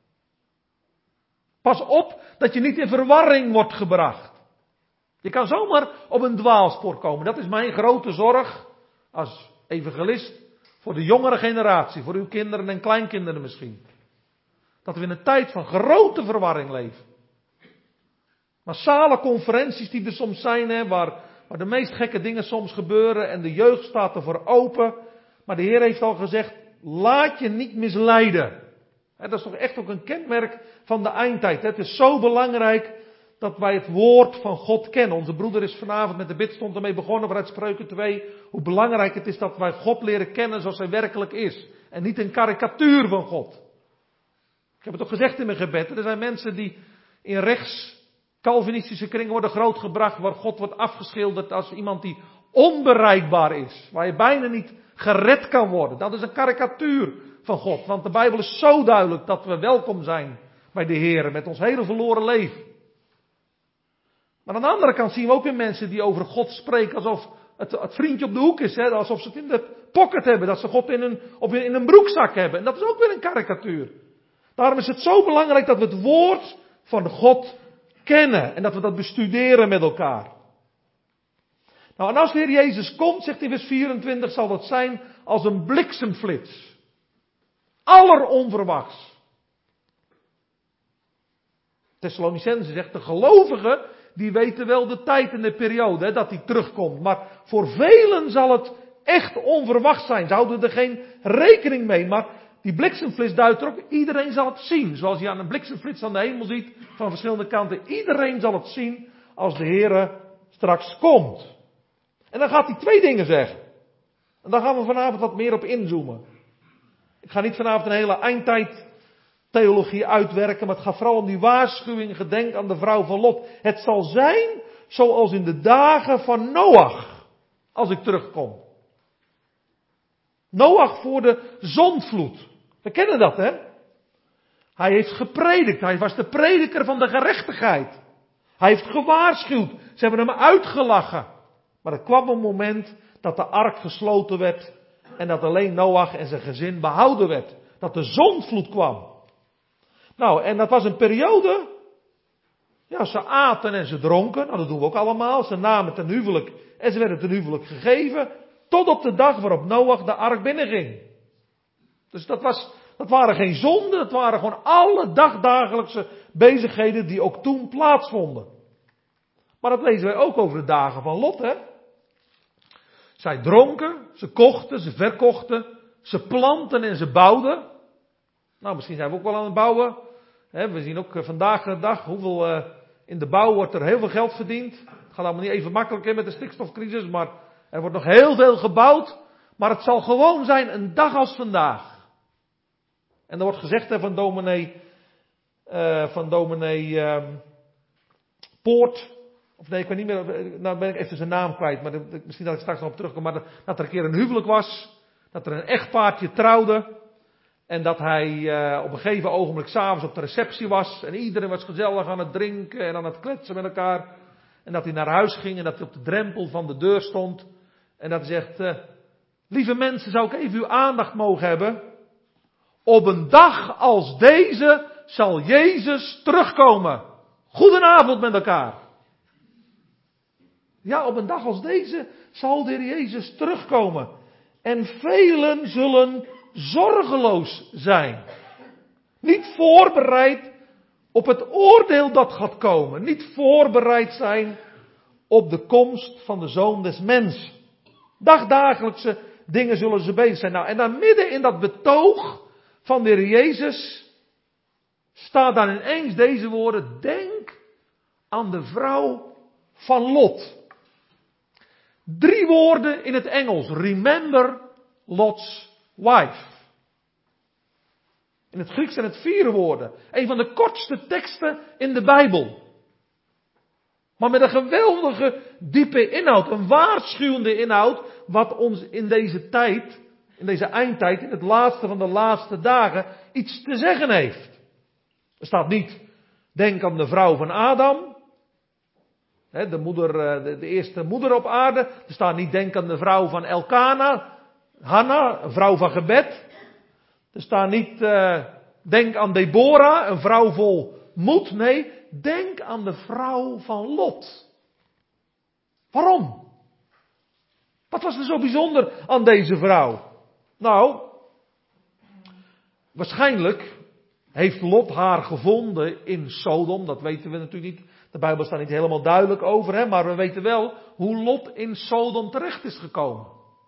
Pas op dat je niet in verwarring wordt gebracht. Je kan zomaar op een dwaalspoor komen. Dat is mijn grote zorg als evangelist voor de jongere generatie, voor uw kinderen en kleinkinderen misschien. Dat we in een tijd van grote verwarring leven. Massale conferenties die er soms zijn, hè, waar, waar de meest gekke dingen soms gebeuren en de jeugd staat ervoor open. Maar de Heer heeft al gezegd, laat je niet misleiden. Hè, dat is toch echt ook een kenmerk van de eindtijd. Hè. Het is zo belangrijk dat wij het woord van God kennen. Onze broeder is vanavond met de bidstond ermee begonnen vanuit Spreuken twee. Hoe belangrijk het is dat wij God leren kennen zoals hij werkelijk is. En niet een karikatuur van God. Ik heb het ook gezegd in mijn gebed. Er zijn mensen die in rechts Calvinistische kringen worden grootgebracht. Waar God wordt afgeschilderd als iemand die onbereikbaar is. Waar je bijna niet gered kan worden. Dat is een karikatuur van God. Want de Bijbel is zo duidelijk dat we welkom zijn bij de Heer. Met ons hele verloren leven. Maar aan de andere kant zien we ook weer mensen die over God spreken alsof het, het vriendje op de hoek is. Hè? Alsof ze het in de pocket hebben. Dat ze God in een, of in een broekzak hebben. En dat is ook weer een karikatuur. Daarom is het zo belangrijk dat we het woord van God kennen. En dat we dat bestuderen met elkaar. Nou, en als de Heer Jezus komt, zegt in vers vierentwintig, zal dat zijn als een bliksemflits. Alleronverwachts. Thessalonicenzen zegt, de gelovigen, die weten wel de tijd en de periode hè, dat hij terugkomt. Maar voor velen zal het echt onverwacht zijn. Ze houden er geen rekening mee. Maar die bliksemflits duidt er ook, iedereen zal het zien. Zoals je aan een bliksemflits aan de hemel ziet, van verschillende kanten. Iedereen zal het zien als de Heere straks komt. En dan gaat hij twee dingen zeggen. En daar gaan we vanavond wat meer op inzoomen. Ik ga niet vanavond een hele eindtijd theologie uitwerken, maar het gaat vooral om die waarschuwing, gedenk aan de vrouw van Lot. Het zal zijn zoals in de dagen van Noach, als ik terugkom. Noach voor de zondvloed. We kennen dat, hè? Hij heeft gepredikt, hij was de prediker van de gerechtigheid. Hij heeft gewaarschuwd, ze hebben hem uitgelachen. Maar er kwam een moment dat de ark gesloten werd en dat alleen Noach en zijn gezin behouden werd. Dat de zondvloed kwam. Nou, en dat was een periode. Ja, ze aten en ze dronken. Nou, dat doen we ook allemaal. Ze namen ten huwelijk en ze werden ten huwelijk gegeven. Tot op de dag waarop Noach de ark binnenging. Dus dat, was, dat waren geen zonden. Dat waren gewoon alle dagdagelijkse bezigheden die ook toen plaatsvonden. Maar dat lezen wij ook over de dagen van Lot, hè. Zij dronken, ze kochten, ze verkochten, ze planten en ze bouwden. Nou, misschien zijn we ook wel aan het bouwen. We zien ook vandaag de dag hoeveel uh, in de bouw wordt er heel veel geld verdiend. Het gaat allemaal niet even makkelijk hè, met de stikstofcrisis, maar er wordt nog heel veel gebouwd. Maar het zal gewoon zijn een dag als vandaag. En er wordt gezegd hè, van dominee, uh, van dominee uh, Poort. Of nee, ik weet niet meer, nou ben ik even zijn naam kwijt, maar de, misschien dat ik straks nog op terugkom. Maar de, dat er een keer een huwelijk was, dat er een echtpaartje trouwde. En dat hij uh, op een gegeven ogenblik s'avonds op de receptie was. En iedereen was gezellig aan het drinken en aan het kletsen met elkaar. En dat hij naar huis ging en dat hij op de drempel van de deur stond. En dat hij zegt, uh, lieve mensen, zou ik even uw aandacht mogen hebben? Op een dag als deze zal Jezus terugkomen. Goedenavond met elkaar. Ja, op een dag als deze zal de Heer Jezus terugkomen. En velen zullen zorgeloos zijn. Niet voorbereid op het oordeel dat gaat komen. Niet voorbereid zijn op de komst van de Zoon des Mens. Dagdagelijkse dingen zullen ze bezig zijn. Nou, en dan midden in dat betoog van de Heer Jezus staat dan ineens deze woorden: denk aan de vrouw van Lot. Drie woorden in het Engels. Remember Lot's wife. In het Grieks zijn het vier woorden. Een van de kortste teksten in de Bijbel. Maar met een geweldige diepe inhoud. Een waarschuwende inhoud. Wat ons in deze tijd, in deze eindtijd, in het laatste van de laatste dagen, iets te zeggen heeft. Er staat niet, denk aan de vrouw van Adam. De, moeder, de, de eerste moeder op aarde. Er staat niet, denk aan de vrouw van Elkana. Hanna, een vrouw van gebed. Er staat niet, uh, denk aan Deborah, een vrouw vol moed. Nee, denk aan de vrouw van Lot. Waarom? Wat was er zo bijzonder aan deze vrouw? Nou, waarschijnlijk heeft Lot haar gevonden in Sodom. Dat weten we natuurlijk niet. De Bijbel staat niet helemaal duidelijk over, hè, maar we weten wel hoe Lot in Sodom terecht is gekomen.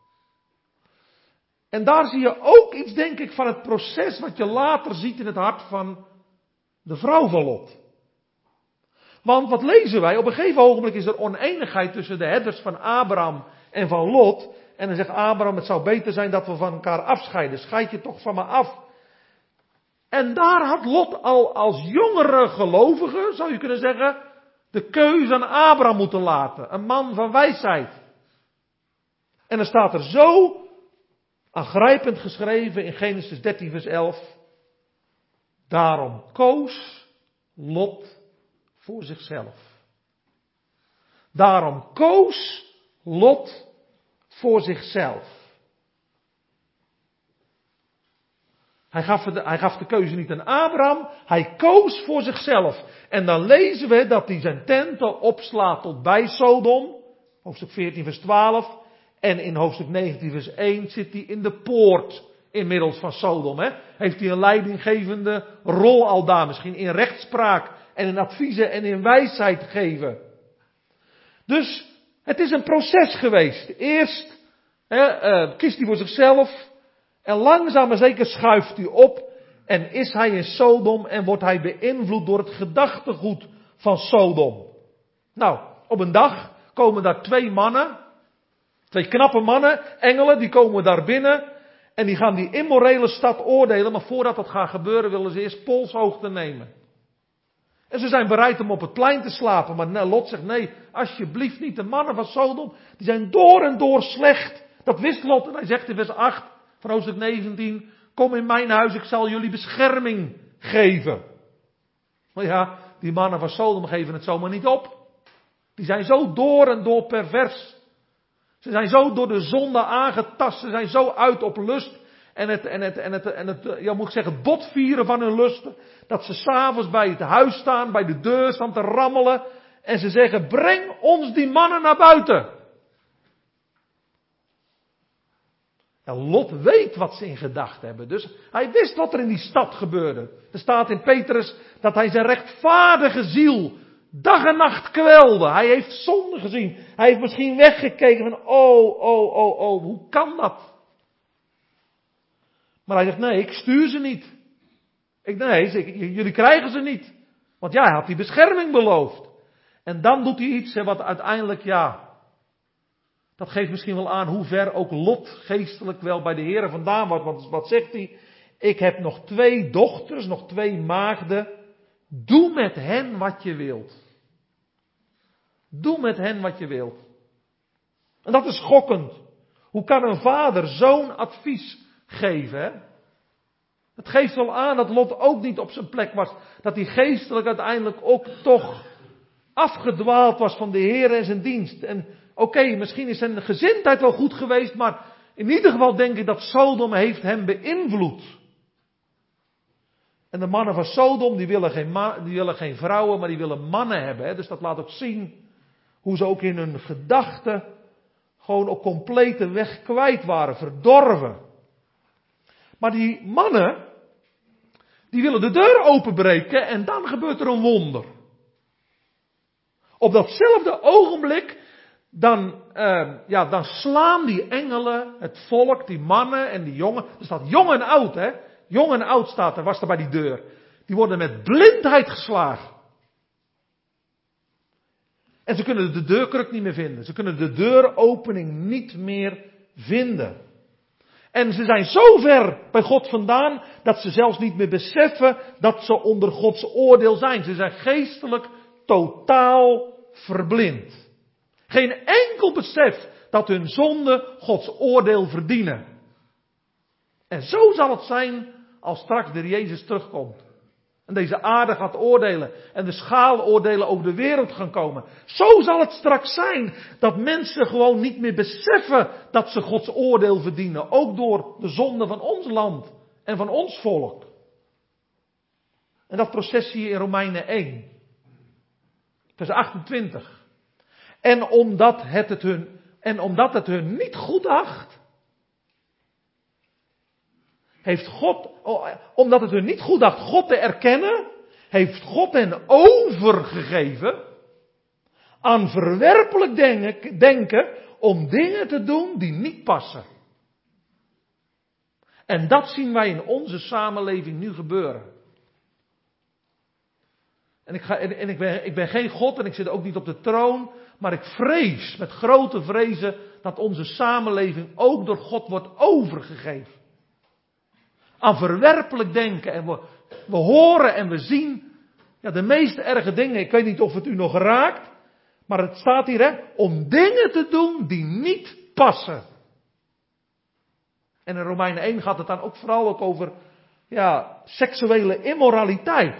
En daar zie je ook iets, denk ik, van het proces wat je later ziet in het hart van de vrouw van Lot. Want wat lezen wij? Op een gegeven ogenblik is er oneenigheid tussen de herders van Abraham en van Lot. En dan zegt Abraham, het zou beter zijn dat we van elkaar afscheiden. Scheid je toch van me af. En daar had Lot al als jongere gelovige, zou je kunnen zeggen, de keuze aan Abraham moeten laten. Een man van wijsheid. En dan staat er zo aangrijpend geschreven in Genesis dertien vers elf. Daarom koos Lot voor zichzelf. Daarom koos Lot voor zichzelf. Hij gaf, de, hij gaf de keuze niet aan Abraham, hij koos voor zichzelf. En dan lezen we dat hij zijn tenten opslaat tot bij Sodom, hoofdstuk veertien vers twaalf. En in hoofdstuk negentien vers één zit hij in de poort inmiddels van Sodom. Hè? Heeft hij een leidinggevende rol al daar, misschien in rechtspraak en in adviezen en in wijsheid geven. Dus het is een proces geweest. Eerst hè, uh, kiest hij voor zichzelf. En langzaam maar zeker schuift hij op. En is hij in Sodom en wordt hij beïnvloed door het gedachtegoed van Sodom. Nou, op een dag komen daar twee mannen. Twee knappe mannen, engelen, die komen daar binnen. En die gaan die immorele stad oordelen. Maar voordat dat gaat gebeuren willen ze eerst polshoogte nemen. En ze zijn bereid om op het plein te slapen. Maar Lot zegt nee, alsjeblieft niet. De mannen van Sodom, die zijn door en door slecht. Dat wist Lot. En hij zegt in vers acht van hoofdstuk negentien. Kom in mijn huis, ik zal jullie bescherming geven. Maar ja, die mannen van Sodom geven het zomaar niet op. Die zijn zo door en door pervers. Ze zijn zo door de zonde aangetast. Ze zijn zo uit op lust. En het, en het, en het, en het ja, moet ik zeggen, het botvieren van hun lusten. Dat ze s'avonds bij het huis staan, bij de deur staan te rammelen. En ze zeggen, breng ons die mannen naar buiten. En Lot weet wat ze in gedachten hebben. Dus hij wist wat er in die stad gebeurde. Er staat in Petrus dat hij zijn rechtvaardige ziel dag en nacht kwelde. Hij heeft zonde gezien. Hij heeft misschien weggekeken van, oh, oh, oh, oh, hoe kan dat? Maar hij zegt, nee, ik stuur ze niet. Ik, nee, jullie krijgen ze niet. Want ja, hij had die bescherming beloofd. En dan doet hij iets wat uiteindelijk, ja, dat geeft misschien wel aan hoe ver ook Lot geestelijk wel bij de Heer vandaan wordt. Want wat zegt hij? Ik heb nog twee dochters, nog twee maagden. Doe met hen wat je wilt. Doe met hen wat je wilt. En dat is schokkend. Hoe kan een vader zo'n advies geven? Hè? Het geeft wel aan dat Lot ook niet op zijn plek was. Dat hij geestelijk uiteindelijk ook toch afgedwaald was van de Heer en zijn dienst. En oké, okay, misschien is zijn gezindheid wel goed geweest, maar in ieder geval denk ik dat Sodom heeft hem beïnvloed. En de mannen van Sodom, die willen geen, ma- die willen geen vrouwen, maar die willen mannen hebben. Hè? Dus dat laat ook zien hoe ze ook in hun gedachten gewoon op complete weg kwijt waren, verdorven. Maar die mannen, die willen de deur openbreken en dan gebeurt er een wonder. Op datzelfde ogenblik, dan, uh, ja, dan slaan die engelen, het volk, die mannen en die jongen. Er staat jong en oud, hè. Jong en oud staat er, was er bij die deur. Die worden met blindheid geslagen. En ze kunnen de deurkruk niet meer vinden. Ze kunnen de deuropening niet meer vinden. En ze zijn zo ver bij God vandaan, dat ze zelfs niet meer beseffen dat ze onder Gods oordeel zijn. Ze zijn geestelijk totaal verblind. Geen enkel besef dat hun zonden Gods oordeel verdienen. En zo zal het zijn als straks de Heer Jezus terugkomt. En deze aarde gaat oordelen. En de schaaloordelen over de wereld gaan komen. Zo zal het straks zijn dat mensen gewoon niet meer beseffen dat ze Gods oordeel verdienen. Ook door de zonde van ons land en van ons volk. En dat proces zie je in Romeinen één. Vers achtentwintig. En omdat het, het hun, en omdat het hun niet goed acht, heeft God, omdat het hun niet goed dacht God te erkennen, heeft God hen overgegeven aan verwerpelijk denken om dingen te doen die niet passen. En dat zien wij in onze samenleving nu gebeuren. En ik, ga, en ik, ben, ik ben geen God en ik zit ook niet op de troon, maar ik vrees met grote vrezen dat onze samenleving ook door God wordt overgegeven. Aan verwerpelijk denken. En we, we horen en we zien ja, de meest erge dingen. Ik weet niet of het u nog raakt. Maar het staat hier, hè, om dingen te doen die niet passen. En in Romeinen één gaat het dan ook vooral ook over ja, seksuele immoraliteit.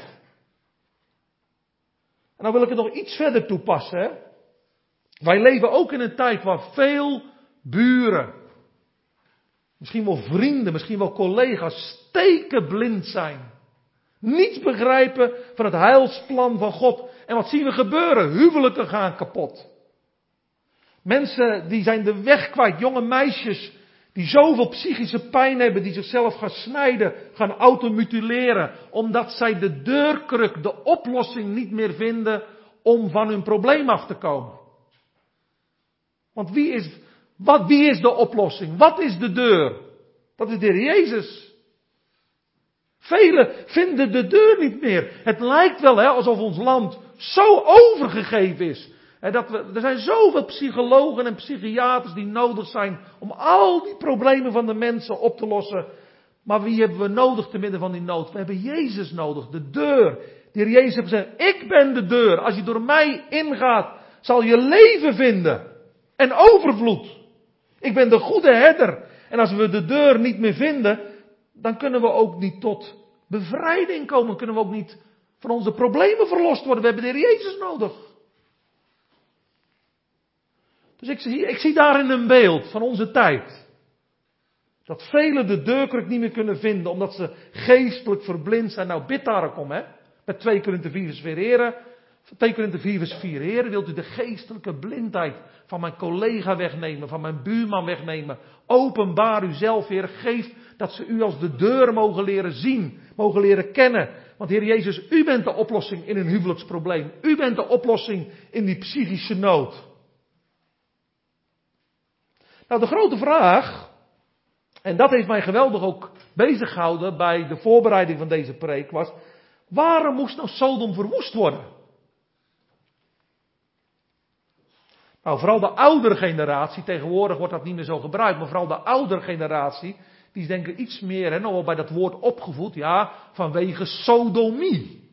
En dan wil ik het nog iets verder toepassen. Hè. Wij leven ook in een tijd waar veel buren, misschien wel vrienden, misschien wel collega's, stekenblind zijn. Niets begrijpen van het heilsplan van God. En wat zien we gebeuren? Huwelijken gaan kapot. Mensen die zijn de weg kwijt. Jonge meisjes die zoveel psychische pijn hebben. Die zichzelf gaan snijden. Gaan automutileren. Omdat zij de deurkruk, de oplossing niet meer vinden om van hun probleem af te komen. Want wie is, wat, wie is de oplossing? Wat is de deur? Dat is de Heer Jezus. Velen vinden de deur niet meer. Het lijkt wel hè, alsof ons land zo overgegeven is. Hè, dat we, er zijn zoveel psychologen en psychiaters die nodig zijn om al die problemen van de mensen op te lossen. Maar wie hebben we nodig te midden van die nood? We hebben Jezus nodig, de deur. De Heer Jezus heeft gezegd, ik ben de deur. Als je door mij ingaat, zal je leven vinden. En overvloed. Ik ben de goede herder. En als we de deur niet meer vinden, dan kunnen we ook niet tot bevrijding komen. Kunnen we ook niet van onze problemen verlost worden. We hebben de Heer Jezus nodig. Dus ik zie, ik zie daarin een beeld van onze tijd. Dat velen de deurkruk niet meer kunnen vinden, omdat ze geestelijk verblind zijn. Nou, bid daar ook om, hè. Met twee Korinthe vier vers vier, heren. twee Korinthe vier vers vier, heren, wilt u de geestelijke blindheid van mijn collega wegnemen, van mijn buurman wegnemen. Openbaar uzelf, Heer. Geef dat ze u als de deur mogen leren zien, mogen leren kennen. Want Heer Jezus, u bent de oplossing in een huwelijksprobleem. U bent de oplossing in die psychische nood. Nou, de grote vraag, en dat heeft mij geweldig ook bezig gehouden bij de voorbereiding van deze preek, was, waarom moest nou Sodom verwoest worden? Nou, vooral de oudere generatie, tegenwoordig wordt dat niet meer zo gebruikt, maar vooral de oudere generatie, die is denk ik iets meer, hè, nog wel bij dat woord opgevoed, ja, vanwege sodomie.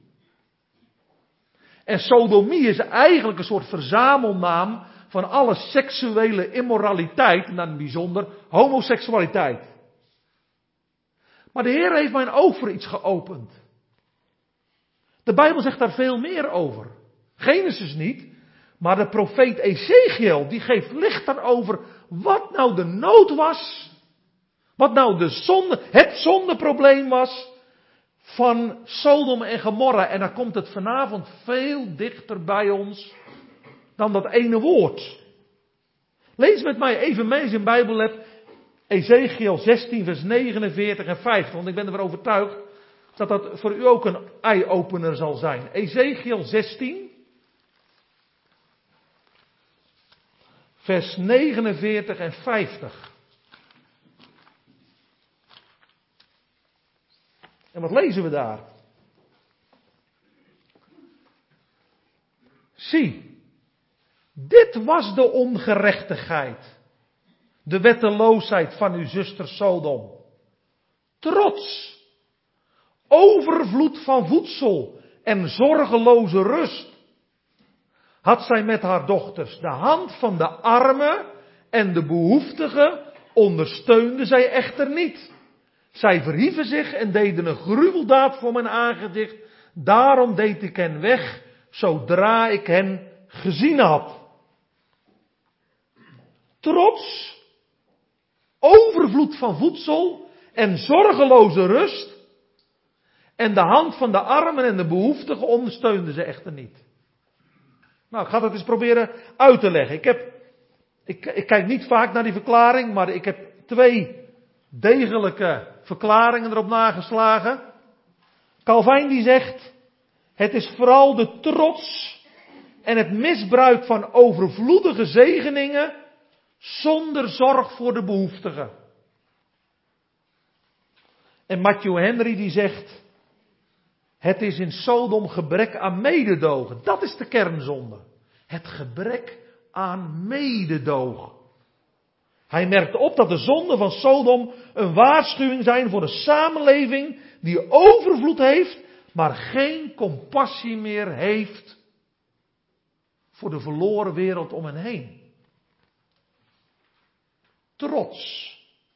En sodomie is eigenlijk een soort verzamelnaam van alle seksuele immoraliteit, en dan bijzonder homoseksualiteit. Maar de Heer heeft mijn oog voor iets geopend. De Bijbel zegt daar veel meer over. Genesis niet, maar de profeet Ezechiel, die geeft licht daarover wat nou de nood was, wat nou de zonde, het zondeprobleem was van Sodom en Gomorra. En dan komt het vanavond veel dichter bij ons dan dat ene woord. Lees met mij even mee als je een Bijbel hebt. Ezechiel zestien vers negenenveertig en vijftig. Want ik ben ervan overtuigd dat dat voor u ook een eye-opener zal zijn. Ezechiel zestien. vers negenenveertig en vijftig. En wat lezen we daar? Zie, dit was de ongerechtigheid, de wetteloosheid van uw zuster Sodom. Trots, overvloed van voedsel en zorgeloze rust. Had zij met haar dochters de hand van de armen en de behoeftigen ondersteunde zij echter niet. Zij verhieven zich en deden een gruweldaad voor mijn aangezicht. Daarom deed ik hen weg, zodra ik hen gezien had. Trots, overvloed van voedsel en zorgeloze rust. En de hand van de armen en de behoeftigen ondersteunden ze echter niet. Nou, ik ga dat eens proberen uit te leggen. Ik, heb, ik, ik kijk niet vaak naar die verklaring, maar ik heb twee degelijke verklaringen erop nageslagen. Calvijn die zegt, het is vooral de trots en het misbruik van overvloedige zegeningen zonder zorg voor de behoeftigen. En Matthew Henry die zegt, het is in Sodom gebrek aan mededogen. Dat is de kernzonde. Het gebrek aan mededogen. Hij merkt op dat de zonden van Sodom een waarschuwing zijn voor een samenleving die overvloed heeft, maar geen compassie meer heeft voor de verloren wereld om hen heen. Trots.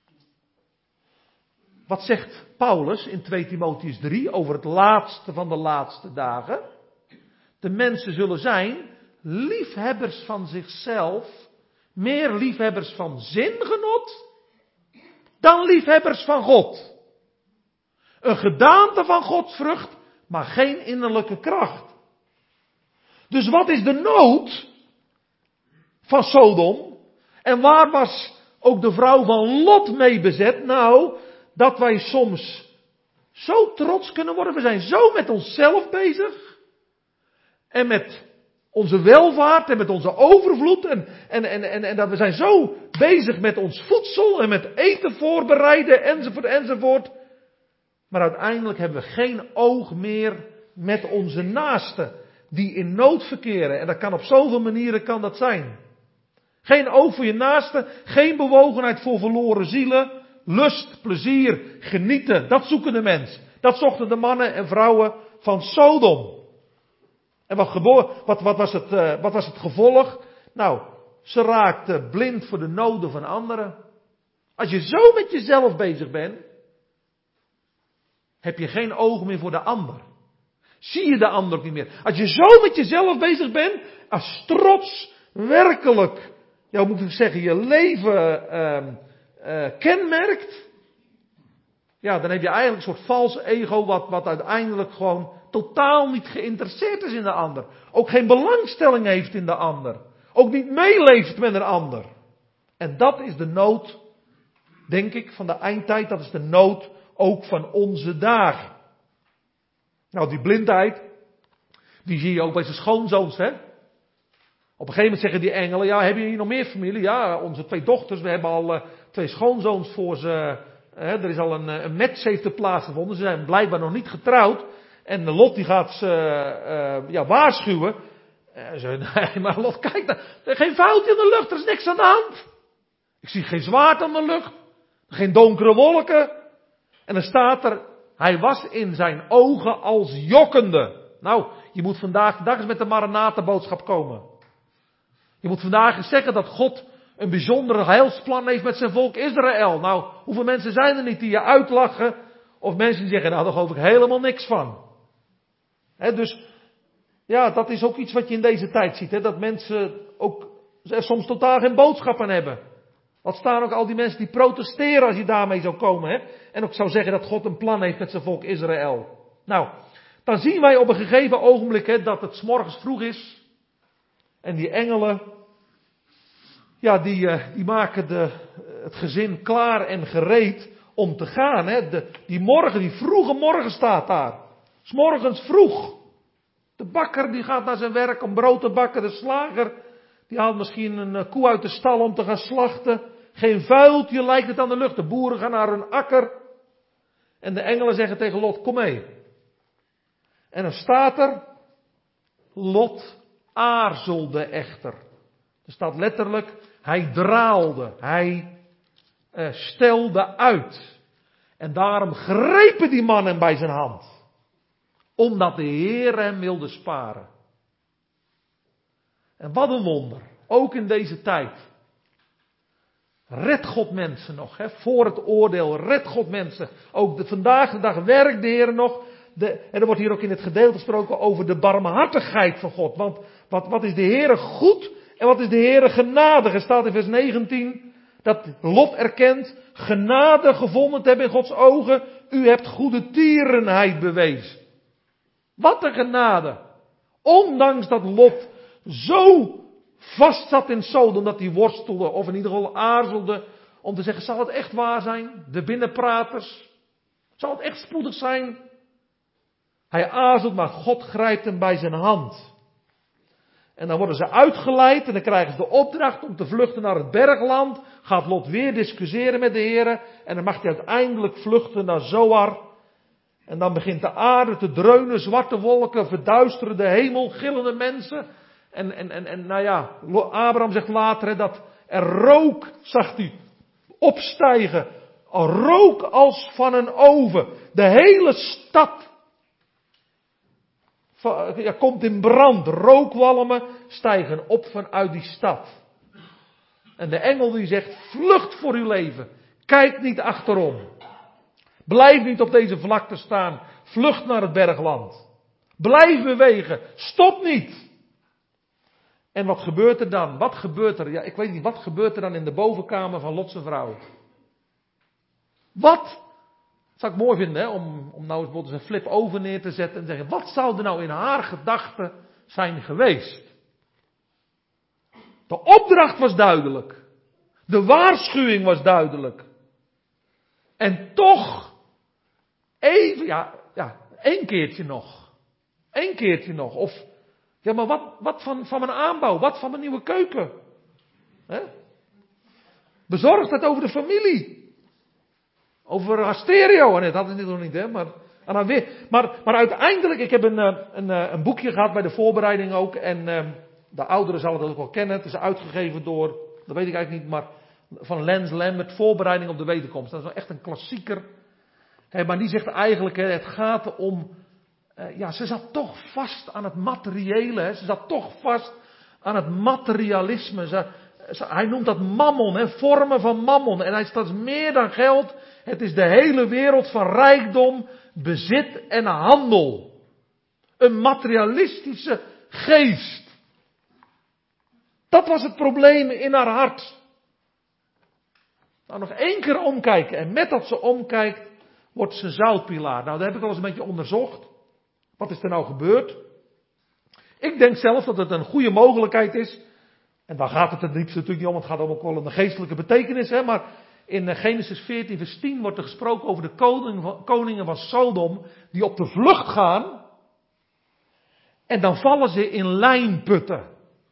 Wat zegt Paulus in twee Timotheüs drie over het laatste van de laatste dagen? De mensen zullen zijn liefhebbers van zichzelf, meer liefhebbers van zingenot dan liefhebbers van God. Een gedaante van Godsvrucht, maar geen innerlijke kracht. Dus wat is de nood van Sodom? En waar was ook de vrouw van Lot mee bezet? Nou, dat wij soms zo trots kunnen worden. We zijn zo met onszelf bezig. En met onze welvaart en met onze overvloed. En, en, en, en, en dat we zijn zo bezig met ons voedsel en met eten voorbereiden enzovoort enzovoort. Maar uiteindelijk hebben we geen oog meer met onze naasten die in nood verkeren. En dat kan op zoveel manieren kan dat zijn. Geen oog voor je naasten, geen bewogenheid voor verloren zielen. Lust, plezier, genieten, dat zoeken de mens. Dat zochten de mannen en vrouwen van Sodom. En wat, gebo- wat, wat, was het, uh, wat was het gevolg? Nou, ze raakten blind voor de noden van anderen. Als je zo met jezelf bezig bent, heb je geen oog meer voor de ander. Zie je de ander ook niet meer. Als je zo met jezelf bezig bent, als trots werkelijk, ja, hoe moet ik zeggen, je leven uh, uh, kenmerkt, ja, dan heb je eigenlijk een soort vals ego wat, wat uiteindelijk gewoon totaal niet geïnteresseerd is in de ander. Ook geen belangstelling heeft in de ander. Ook niet meeleeft met een ander. En dat is de nood, denk ik, van de eindtijd. Dat is de nood ook van onze dagen. Nou, die blindheid, die zie je ook bij zijn schoonzoons, hè. Op een gegeven moment zeggen die engelen, ja, hebben jullie nog meer familie? Ja, onze twee dochters, we hebben al uh, twee schoonzoons voor ze. Uh, er is al een, een match heeft er plaatsgevonden. Ze zijn blijkbaar nog niet getrouwd. En Lot die gaat ze uh, ja, waarschuwen. En ze nee, maar Lot, kijk, er is geen fout in de lucht, er is niks aan de hand. Ik zie geen zwaard aan de lucht, geen donkere wolken. En dan staat er, hij was in zijn ogen als jokkende. Nou, je moet vandaag de dag eens met de Maranatha-boodschap komen. Je moet vandaag eens zeggen dat God een bijzonder heilsplan heeft met zijn volk Israël. Nou, hoeveel mensen zijn er niet die je uitlachen? Of mensen die zeggen, nou daar geloof ik helemaal niks van. He, dus, ja, dat is ook iets wat je in deze tijd ziet. He, dat mensen ook er soms totaal geen boodschap aan hebben. Wat staan ook al die mensen die protesteren als je daarmee zou komen. He? En ook zou zeggen dat God een plan heeft met zijn volk Israël. Nou, dan zien wij op een gegeven ogenblik he, dat het 's morgens vroeg is. En die engelen, ja, die, die maken de, het gezin klaar en gereed om te gaan. Hè. De, die morgen, die vroege morgen staat daar. 's Morgens vroeg. De bakker die gaat naar zijn werk om brood te bakken. De slager Die haalt misschien een koe uit de stal om te gaan slachten. Geen vuiltje lijkt het aan de lucht. De boeren gaan naar hun akker. En de engelen zeggen tegen Lot, kom mee. En dan staat er, Lot aarzelde echter. Er staat letterlijk, hij draalde, hij uh, stelde uit. En daarom grepen die man hem bij zijn hand. Omdat de Heer hem wilde sparen. En wat een wonder, ook in deze tijd. Red God mensen nog, hè, voor het oordeel, red God mensen. Ook de, vandaag de dag werkt de Heer nog. De, en er wordt hier ook in het gedeelte gesproken over de barmhartigheid van God. Want wat, wat is de Heer goed en wat is de Heer genadig? Er staat in vers negentien dat Lot erkent genade gevonden te hebben in Gods ogen. U hebt goede tierenheid bewezen. Wat een genade. Ondanks dat Lot zo vast zat in Sodom dat hij worstelde of in ieder geval aarzelde om te zeggen, zal het echt waar zijn? De binnenpraters. Zal het echt spoedig zijn? Hij aarzelt, maar God grijpt hem bij zijn hand. En dan worden ze uitgeleid en dan krijgen ze de opdracht om te vluchten naar het bergland. Gaat Lot weer discussiëren met de Heer en dan mag hij uiteindelijk vluchten naar Zoar. En dan begint de aarde te dreunen, zwarte wolken verduisteren de hemel, gillende mensen. En, en, en, en nou ja, Abraham zegt later hè, dat er rook, zag hij, opstijgen. Rook als van een oven. De hele stad ja, komt in brand. Rookwalmen stijgen op vanuit die stad. En de engel die zegt, vlucht voor uw leven. Kijk niet achterom. Blijf niet op deze vlakte staan. Vlucht naar het bergland. Blijf bewegen. Stop niet. En wat gebeurt er dan? Wat gebeurt er? Ja, ik weet niet, wat gebeurt er dan in de bovenkamer van Lotse vrouw? Wat? Dat zou ik mooi vinden, hè? Om, om nou eens bijvoorbeeld een flip over neer te zetten en zeggen, wat zou er nou in haar gedachten zijn geweest? De opdracht was duidelijk. De waarschuwing was duidelijk. En toch, even, ja, ja, één keertje nog. Eén keertje nog. Of, ja, maar wat, wat van, van mijn aanbouw? Wat van mijn nieuwe keuken? Hè? Bezorgdheid over de familie. Over haar stereo. En dat had het nog niet, hè. Maar, en dan weer, maar, maar uiteindelijk, ik heb een, een, een boekje gehad bij de voorbereiding ook. En de ouderen zullen het ook wel kennen. Het is uitgegeven door, dat weet ik eigenlijk niet, maar van Lens Lambert, Voorbereiding op de Wederkomst. Dat is wel echt een klassieker. Hè, maar die zegt eigenlijk, hè, het gaat om, uh, ja, ze zat toch vast aan het materiële. Hè. Ze zat toch vast aan het materialisme. Ze, ze, hij noemt dat mammon, hè, vormen van mammon. En hij zegt, dat is meer dan geld. Het is de hele wereld van rijkdom, bezit en handel. Een materialistische geest. Dat was het probleem in haar hart. Nou, nog één keer omkijken. En met dat ze omkijkt, wordt ze zoutpilaar. Nou, dat heb ik al eens een beetje onderzocht. Wat is er nou gebeurd? Ik denk zelf dat het een goede mogelijkheid is. En dan gaat het er diepste natuurlijk niet om. Het gaat ook wel om een geestelijke betekenis. Hè? Maar in Genesis veertien vers tien wordt er gesproken over de koningen van Sodom. Die op de vlucht gaan. En dan vallen ze in lijnputten.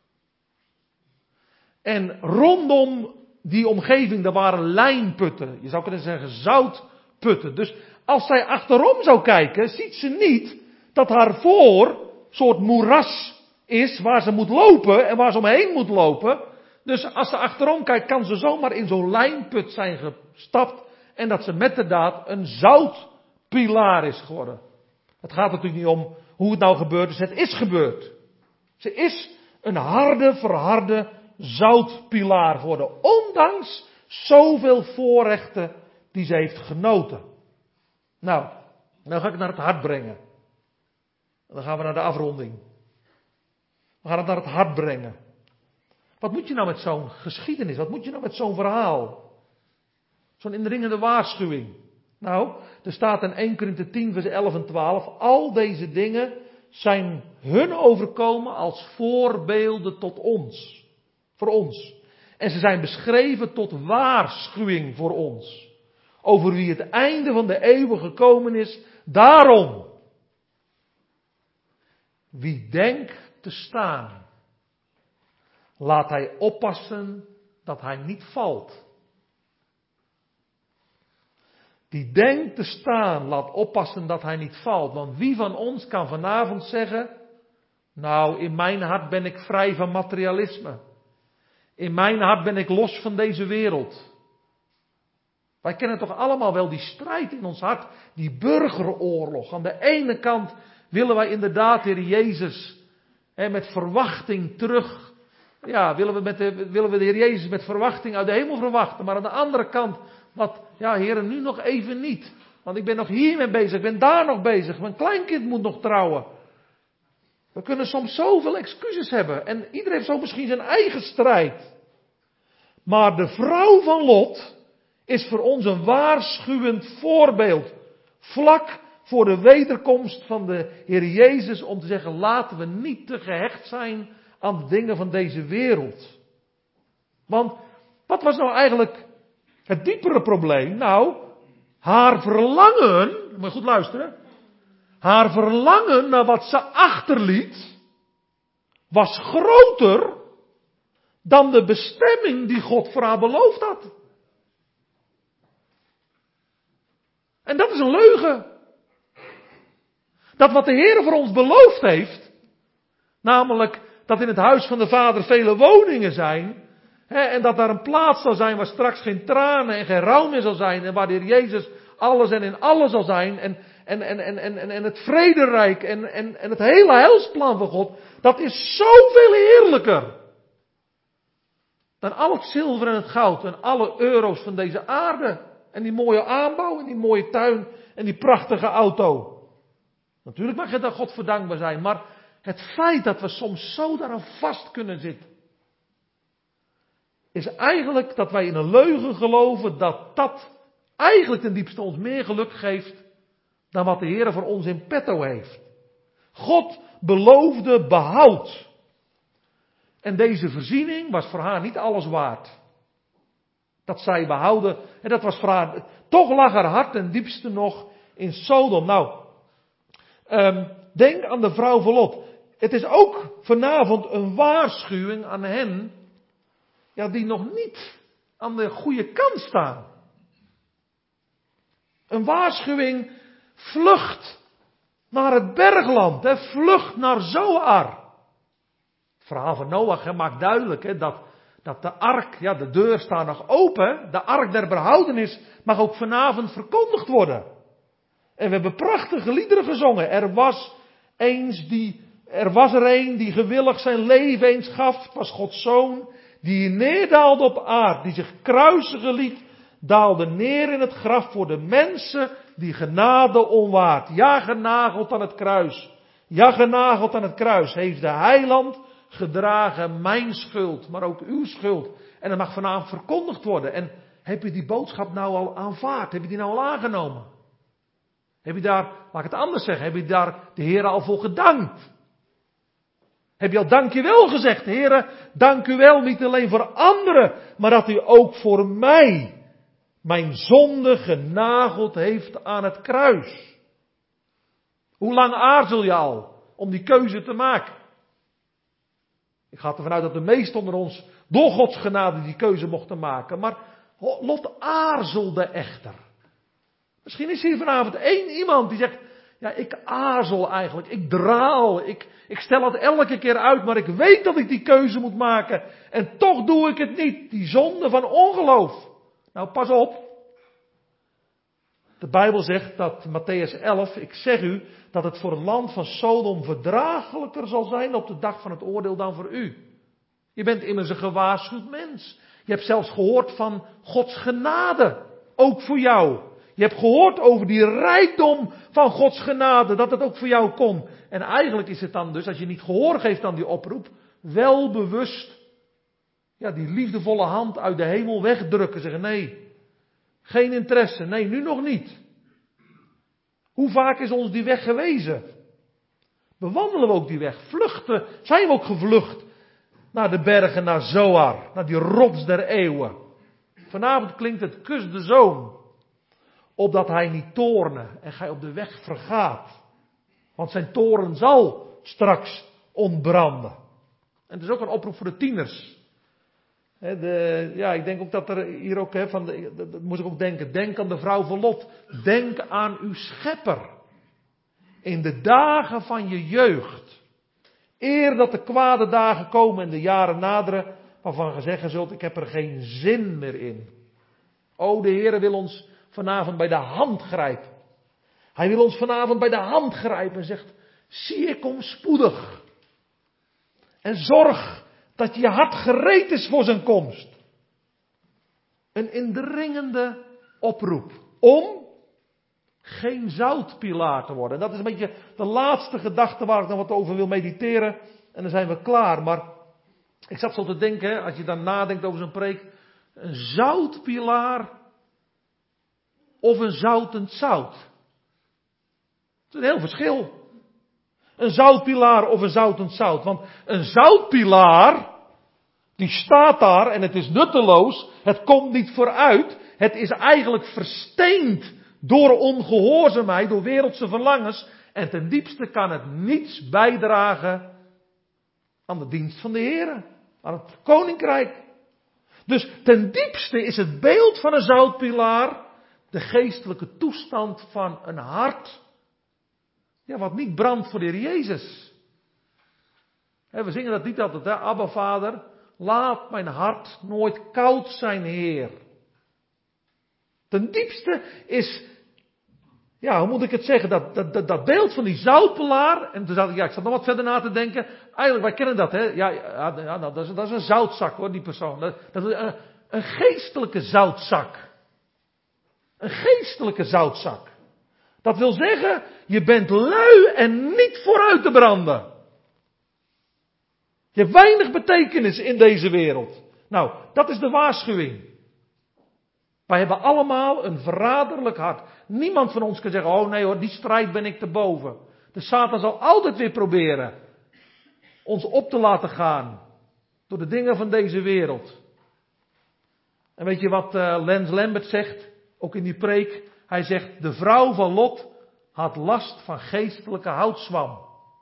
En rondom die omgeving, daar waren lijnputten. Je zou kunnen zeggen zoutputten. Dus als zij achterom zou kijken, ziet ze niet dat haar voor een soort moeras is waar ze moet lopen en waar ze omheen moet lopen. Dus als ze achterom kijkt, kan ze zomaar in zo'n lijnput zijn gestapt en dat ze met de daad een zoutpilaar is geworden. Het gaat natuurlijk niet om hoe het nou gebeurd is, het is gebeurd. Ze is een harde, verharde zoutpilaar geworden, ondanks zoveel voorrechten die ze heeft genoten. Nou, nou ga ik het naar het hart brengen. Dan gaan we naar de afronding. We gaan het naar het hart brengen. Wat moet je nou met zo'n geschiedenis? Wat moet je nou met zo'n verhaal? Zo'n indringende waarschuwing. Nou, er staat in Eerste Korinthe tien vers elf en twaalf. Al deze dingen zijn hun overkomen als voorbeelden tot ons. Voor ons. En ze zijn beschreven tot waarschuwing voor ons. Over wie het einde van de eeuwen gekomen is. Daarom. Wie denkt te staan. laat hij oppassen dat hij niet valt. Die denkt te staan, laat oppassen dat hij niet valt. Want wie van ons kan vanavond zeggen, nou, in mijn hart ben ik vrij van materialisme. In mijn hart ben ik los van deze wereld. Wij kennen toch allemaal wel die strijd in ons hart, die burgeroorlog. Aan de ene kant willen wij inderdaad, Heer Jezus, hè, met verwachting terug. Ja, willen we, met de, willen we de Heer Jezus met verwachting uit de hemel verwachten. Maar aan de andere kant, wat, ja, Heer, nu nog even niet. Want ik ben nog hiermee bezig, ik ben daar nog bezig. Mijn kleinkind moet nog trouwen. We kunnen soms zoveel excuses hebben. En iedereen heeft zo misschien zijn eigen strijd. Maar de vrouw van Lot is voor ons een waarschuwend voorbeeld. Vlak voor de wederkomst van de Heer Jezus om te zeggen, laten we niet te gehecht zijn aan de dingen van deze wereld. Want wat was nou eigenlijk het diepere probleem? Nou, haar verlangen, moet je goed luisteren. Haar verlangen naar wat ze achterliet, was groter dan de bestemming die God voor haar beloofd had. En dat is een leugen. Dat wat de Heer voor ons beloofd heeft, namelijk dat in het huis van de Vader vele woningen zijn, hè, en dat daar een plaats zal zijn waar straks geen tranen en geen rouw meer zal zijn, en waar de Heer Jezus alles en in alles zal zijn, en, en, en, en, en, en het vrederijk en, en, en het hele heilsplan van God, dat is zoveel heerlijker dan al het zilver en het goud en alle euro's van deze aarde. En die mooie aanbouw en die mooie tuin en die prachtige auto. Natuurlijk mag je daar God voor dankbaar zijn, maar het feit dat we soms zo daaraan vast kunnen zitten, is eigenlijk dat wij in een leugen geloven dat dat eigenlijk ten diepste ons meer geluk geeft dan wat de Heer voor ons in petto heeft. God beloofde behoud. En deze voorziening was voor haar niet alles waard. Dat zij behouden, en dat was voor haar, toch lag haar hart ten diepste nog in Sodom. Nou, um, denk aan de vrouw van Lot. Het is ook vanavond een waarschuwing aan hen, ja, die nog niet aan de goede kant staan. Een waarschuwing, vlucht naar het bergland, hè, vlucht naar Zoar. Het verhaal van Noach maakt duidelijk hè, dat, dat de ark, ja, de deur staat nog open. De ark der behoudenis mag ook vanavond verkondigd worden. En we hebben prachtige liederen gezongen. Er was eens die, er was er een die gewillig zijn leven eens gaf. Het was Gods zoon die neerdaalde op aard, die zich kruisigen liet, daalde neer in het graf voor de mensen die genade onwaard. Ja, genageld aan het kruis. Ja, genageld aan het kruis heeft de heiland gedragen mijn schuld, maar ook uw schuld. En dat mag vanavond verkondigd worden. En heb je die boodschap nou al aanvaard? Heb je die nou al aangenomen? Heb je daar, laat ik het anders zeggen, heb je daar de Heer al voor gedankt? Heb je al dankjewel gezegd, Heere, dank u wel, niet alleen voor anderen, maar dat u ook voor mij mijn zonde genageld heeft aan het kruis. Hoe lang aarzel je al om die keuze te maken? Ik ga ervan uit dat de meesten onder ons door Gods genade die keuze mochten maken. Maar Lot aarzelde echter. Misschien is hier vanavond één iemand die zegt, ja, ik aarzel eigenlijk, ik draal, ik, ik stel het elke keer uit, maar ik weet dat ik die keuze moet maken. En toch doe ik het niet, die zonde van ongeloof. Nou, pas op. De Bijbel zegt dat, Mattheüs elf, ik zeg u, dat het voor het land van Sodom verdraaglijker zal zijn op de dag van het oordeel dan voor u. Je bent immers een gewaarschuwd mens. Je hebt zelfs gehoord van Gods genade, ook voor jou. Je hebt gehoord over die rijkdom van Gods genade, dat het ook voor jou kon. En eigenlijk is het dan dus, als je niet gehoor geeft aan die oproep, wel bewust, ja, die liefdevolle hand uit de hemel wegdrukken. Zeggen, nee, geen interesse, nee, nu nog niet. Hoe vaak is ons die weg gewezen? Bewandelen we ook die weg? Vluchten? Zijn we ook gevlucht naar de bergen, naar Zoar, naar die rots der eeuwen? Vanavond klinkt het, kus de zoon, opdat hij niet toorne en gij op de weg vergaat. Want zijn toorn zal straks ontbranden. En het is ook een oproep voor de tieners. He, de, ja, ik denk ook dat er hier ook, he, van de, dat, dat moest ik ook denken. Denk aan de vrouw van Lot. Denk aan uw schepper. In de dagen van je jeugd. Eer dat de kwade dagen komen en de jaren naderen. Waarvan je zeggen zult, ik heb er geen zin meer in. O, de Heer wil ons vanavond bij de hand grijpen. Hij wil ons vanavond bij de hand grijpen en zegt, zie ik kom spoedig. En zorg dat je hart gereed is voor zijn komst. Een indringende oproep om geen zoutpilaar te worden. En dat is een beetje de laatste gedachte waar ik nog wat over wil mediteren. En dan zijn we klaar. Maar ik zat zo te denken, als je dan nadenkt over zo'n preek. Een zoutpilaar of een zoutend zout. Dat is een heel verschil. Een zoutpilaar of een zoutend zout. Want een zoutpilaar, die staat daar en het is nutteloos. Het komt niet vooruit. Het is eigenlijk versteend door ongehoorzaamheid, door wereldse verlangens. En ten diepste kan het niets bijdragen aan de dienst van de Heer. Aan het koninkrijk. Dus ten diepste is het beeld van een zoutpilaar de geestelijke toestand van een hart. Ja, wat niet brandt voor de Heer Jezus. He, we zingen dat niet altijd, hè? Abba Vader, laat mijn hart nooit koud zijn, Heer. Ten diepste is, ja, hoe moet ik het zeggen, dat, dat, dat, dat beeld van die zoutpilaar. En toen zat ik, ja, ik zat nog wat verder na te denken. Eigenlijk, wij kennen dat, hè. Ja, ja, ja nou, dat, is, dat is een zoutzak, hoor, die persoon. Dat, dat is een, een geestelijke zoutzak. Een geestelijke zoutzak. Dat wil zeggen, je bent lui en niet vooruit te branden. Je hebt weinig betekenis in deze wereld. Nou, dat is de waarschuwing. Wij hebben allemaal een verraderlijk hart. Niemand van ons kan zeggen, oh nee hoor, die strijd ben ik te boven. De Satan zal altijd weer proberen ons op te laten gaan door de dingen van deze wereld. En weet je wat uh, Lens Lambert zegt, ook in die preek? Hij zegt, de vrouw van Lot had last van geestelijke houtzwam.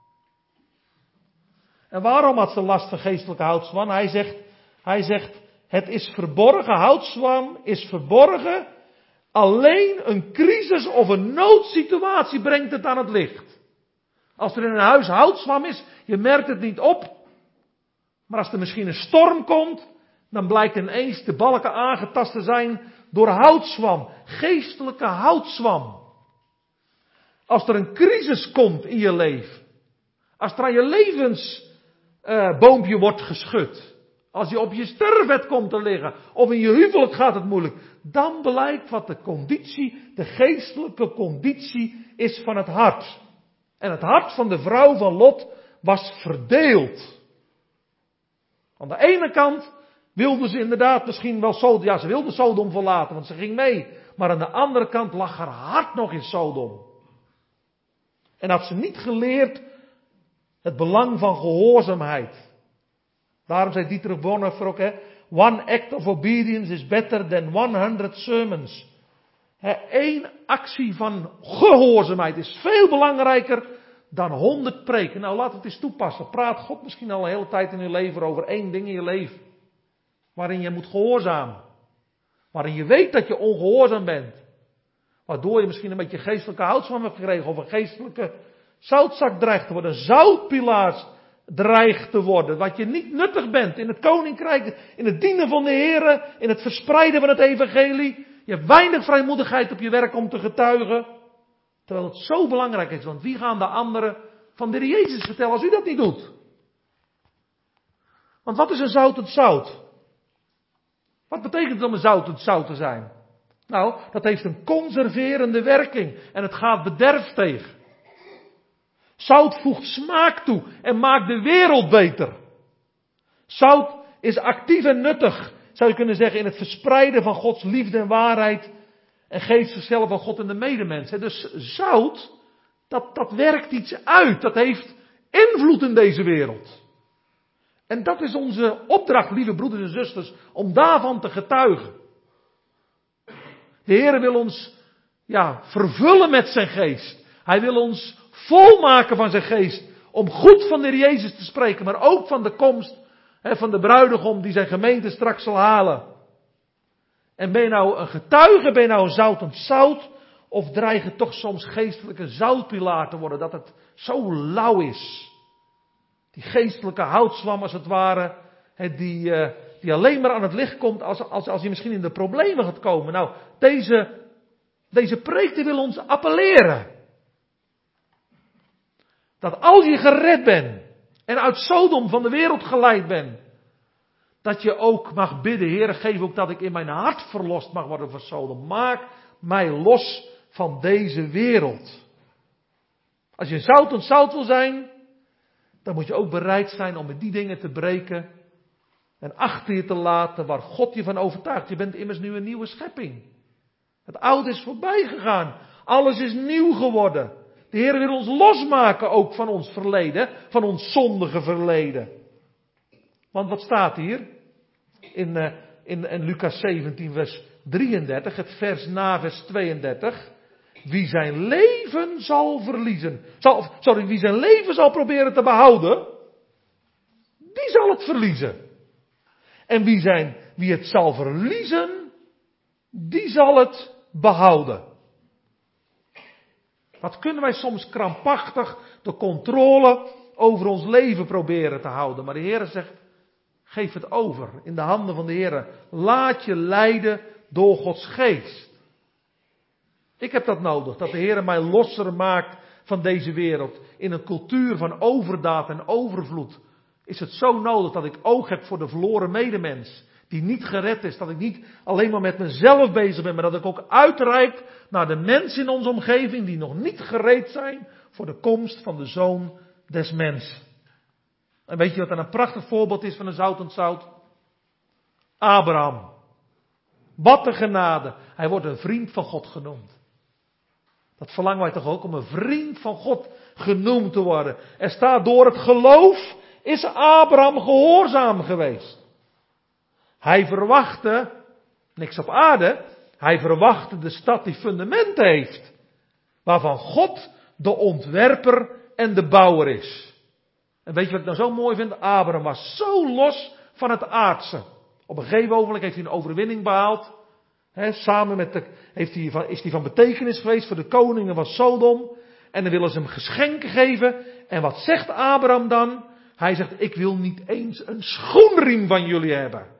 En waarom had ze last van geestelijke houtzwam? Hij zegt, hij zegt, het is verborgen, houtzwam is verborgen. Alleen een crisis of een noodsituatie brengt het aan het licht. Als er in een huis houtzwam is, je merkt het niet op. Maar als er misschien een storm komt, dan blijkt ineens de balken aangetast te zijn door houtzwam. Geestelijke houtzwam. Als er een crisis komt in je leven. Als er aan je levensboompje uh, wordt geschud. Als je op je sterfbed komt te liggen. Of in je huwelijk gaat het moeilijk. Dan blijkt wat de conditie, de geestelijke conditie is van het hart. En het hart van de vrouw van Lot was verdeeld. Aan de ene kant wilde ze inderdaad misschien wel Sodom. Ja, ze wilde Sodom verlaten, want ze ging mee. Maar aan de andere kant lag haar hart nog in Sodom. En had ze niet geleerd het belang van gehoorzaamheid. Daarom zei Dietrich Bonhoeffer ook, hè, one act of obedience is better than one hundred sermons. Eén actie van gehoorzaamheid is veel belangrijker dan honderd preken. Nou, laat het eens toepassen. Praat God misschien al een hele tijd in je leven over één ding in je leven. Waarin je moet gehoorzamen. Waarin je weet dat je ongehoorzaam bent. Waardoor je misschien een beetje geestelijke houtzwam hebt gekregen. Of een geestelijke zoutzak dreigt te worden. Een zoutpilaar dreigt te worden. Wat je niet nuttig bent in het koninkrijk. In het dienen van de Heer. In het verspreiden van het evangelie. Je hebt weinig vrijmoedigheid op je werk om te getuigen. Terwijl het zo belangrijk is. Want wie gaan de anderen van de Heer Jezus vertellen als u dat niet doet? Want wat is een zoutend zout? Wat betekent het om een zoutend zout te zijn? Nou, dat heeft een conserverende werking. En het gaat bederf tegen. Zout voegt smaak toe en maakt de wereld beter. Zout is actief en nuttig, zou je kunnen zeggen, in het verspreiden van Gods liefde en waarheid. En geeft zichzelf aan God en de medemens. Dus zout, dat, dat werkt iets uit. Dat heeft invloed in deze wereld. En dat is onze opdracht, lieve broeders en zusters, om daarvan te getuigen. De Heer wil ons, ja, vervullen met zijn geest. Hij wil ons volmaken van zijn geest. om goed van de Heer Jezus te spreken, maar ook van de komst hè, van de bruidegom die zijn gemeente straks zal halen. En ben je nou een getuige, ben je nou een zoutend zout, of dreig je toch soms geestelijke zoutpilaar te worden, dat het zo lauw is. Die geestelijke houtslam als het ware, hè, die, uh, die alleen maar aan het licht komt als, als, als je misschien in de problemen gaat komen. Nou, deze, deze preek die wil ons appelleren. Dat als je gered bent en uit Sodom van de wereld geleid bent, dat je ook mag bidden, Heer, geef ook dat ik in mijn hart verlost mag worden van Sodom. Maak mij los van deze wereld. Als je zout en zout wil zijn, dan moet je ook bereid zijn om met die dingen te breken en achter je te laten waar God je van overtuigt. Je bent immers nu een nieuwe schepping. Het oude is voorbij gegaan. Alles is nieuw geworden. De Heer wil ons losmaken ook van ons verleden, van ons zondige verleden. Want wat staat hier? In, uh, in, in Lucas zeventien vers drieëndertig, het vers na vers tweeëndertig. Wie zijn leven zal verliezen. Zal, sorry, wie zijn leven zal proberen te behouden, die zal het verliezen. En wie, zijn, wie het zal verliezen, die zal het behouden. Wat kunnen wij soms krampachtig de controle over ons leven proberen te houden. Maar de Heer zegt, geef het over in de handen van de Heer. Laat je leiden door Gods geest. Ik heb dat nodig, dat de Heer mij losser maakt van deze wereld. In een cultuur van overdaad en overvloed is het zo nodig dat ik oog heb voor de verloren medemens. Die niet gered is, dat ik niet alleen maar met mezelf bezig ben, maar dat ik ook uitreik naar de mensen in onze omgeving die nog niet gereed zijn voor de komst van de Zoon des Mens. En weet je wat dan een prachtig voorbeeld is van een zoutend zout? Abraham. Wat een genade. Hij wordt een vriend van God genoemd. Dat verlangen wij toch ook om een vriend van God genoemd te worden. Er staat door het geloof is Abraham gehoorzaam geweest. Hij verwachtte niks op aarde. Hij verwachtte de stad die fundamenten heeft. Waarvan God de ontwerper en de bouwer is. En weet je wat ik nou zo mooi vind? Abraham was zo los van het aardse. Op een gegeven ogenblik heeft hij een overwinning behaald. He, samen met de, heeft hij van, is hij van betekenis geweest voor de koningen van Sodom. En dan willen ze hem geschenken geven. En wat zegt Abraham dan? Hij zegt, ik wil niet eens een schoenriem van jullie hebben.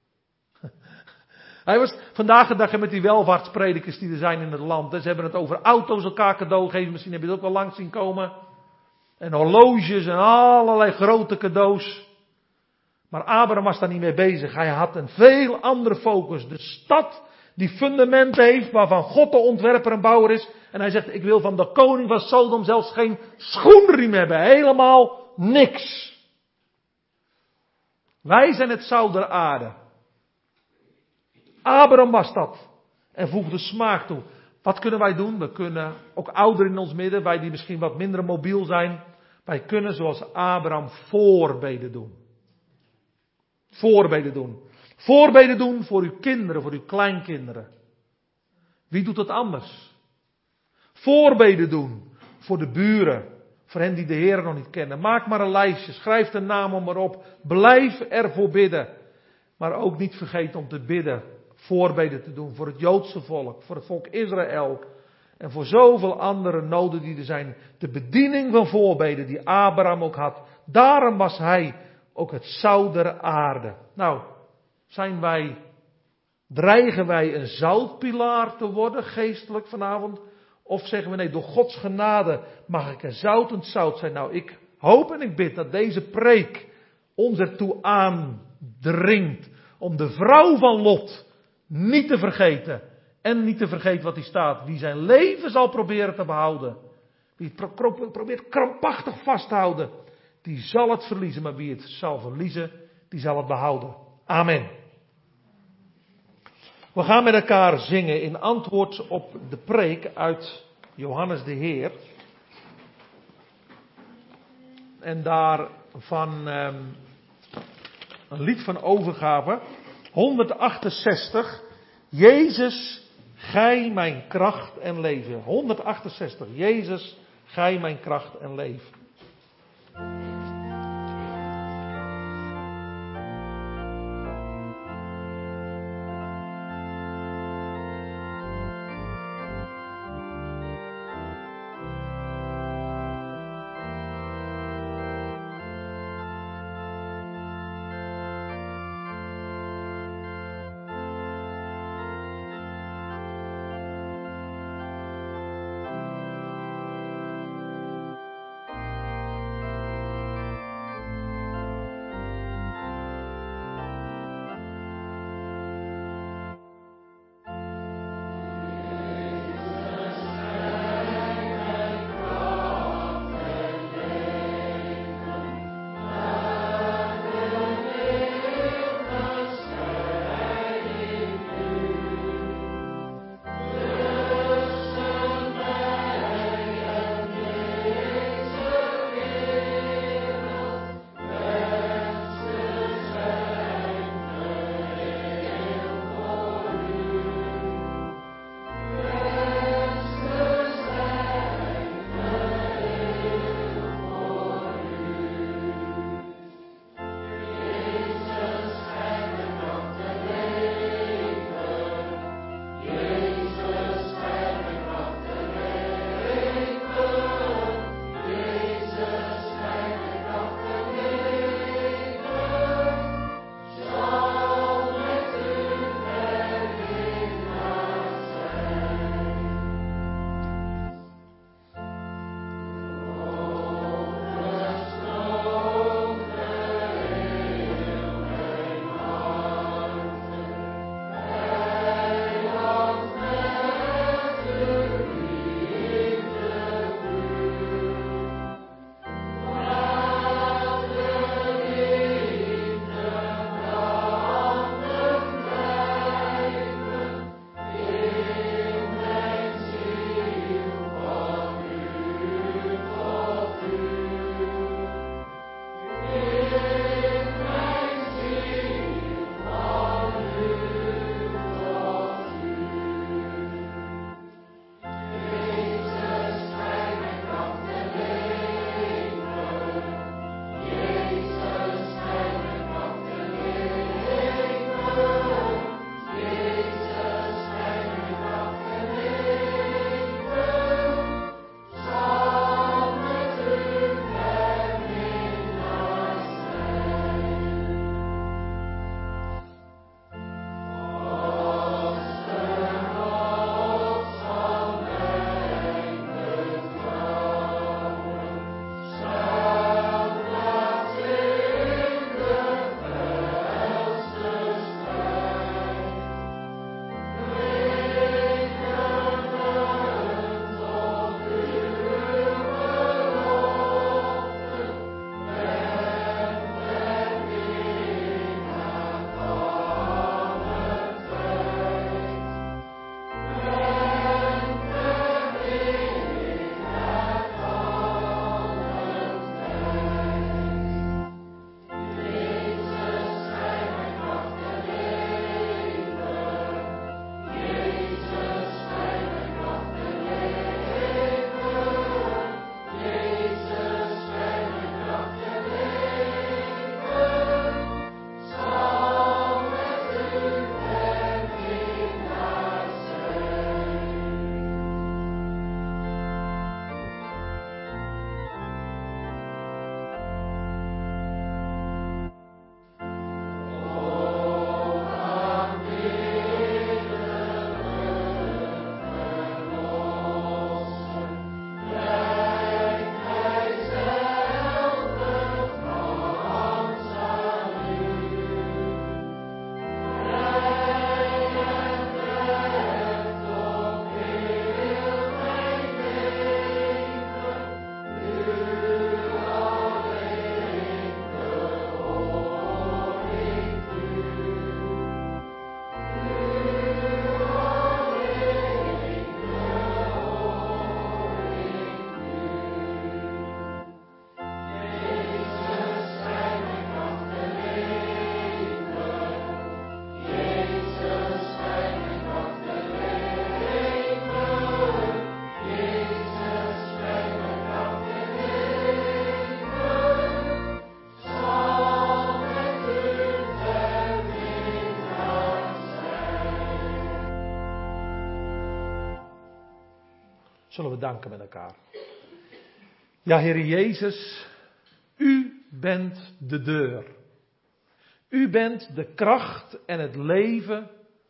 Hij was vandaag de dag met die welvaartspredikers die er zijn in het land. Ze hebben het over auto's elkaar cadeau geven. Misschien heb je het ook wel langs zien komen. En horloges en allerlei grote cadeaus. Maar Abraham was daar niet mee bezig. Hij had een veel andere focus. De stad die fundamenten heeft, waarvan God de ontwerper en bouwer is. En hij zegt, ik wil van de koning van Sodom zelfs geen schoenriem hebben. Helemaal niks. Wij zijn het zout der aarde. Abraham was dat. En voegde smaak toe. Wat kunnen wij doen? We kunnen, ook ouderen in ons midden, wij die misschien wat minder mobiel zijn. Wij kunnen zoals Abraham voorbeden doen. Voorbeden doen. Voorbeden doen voor uw kinderen, voor uw kleinkinderen. Wie doet het anders? Voorbeden doen voor de buren. Voor hen die de Heer nog niet kennen. Maak maar een lijstje. Schrijf de naam om maar op. Blijf ervoor bidden. Maar ook niet vergeten om te bidden. Voorbeden te doen voor het Joodse volk. Voor het volk Israël. En voor zoveel andere noden die er zijn. De bediening van voorbeden die Abraham ook had. Daarom was hij ook het zout der aarde. Nou, zijn wij, dreigen wij een zoutpilaar te worden geestelijk vanavond? Of zeggen we nee, door Gods genade mag ik een zoutend zout zijn. Nou, ik hoop en ik bid dat deze preek ons ertoe aandringt om de vrouw van Lot niet te vergeten. En niet te vergeten wat hier staat. Wie zijn leven zal proberen te behouden. Wie het pro- probeert krampachtig vast te houden. Die zal het verliezen. Maar wie het zal verliezen, die zal het behouden. Amen. We gaan met elkaar zingen in antwoord op de preek uit Johannes de Heer. En daarvan um, een lied van overgave. honderdachtenzestig. Jezus, gij mijn kracht en leven. honderdachtenzestig. Jezus, gij mijn kracht en leven. Zullen we danken met elkaar. Ja, Heer Jezus, u bent de deur. U bent de kracht en het leven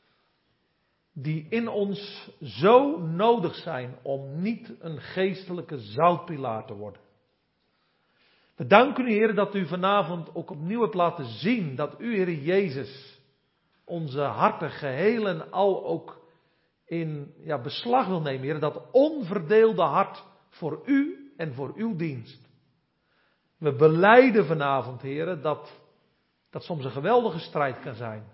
die in ons zo nodig zijn om niet een geestelijke zoutpilaar te worden. We danken u, Heer, dat u vanavond ook opnieuw hebt laten zien dat u, Heer Jezus, onze harten geheel en al ook in ja, beslag wil nemen, Heer. Dat onverdeelde hart voor u en voor uw dienst. We belijden vanavond, Heer, dat dat soms een geweldige strijd kan zijn.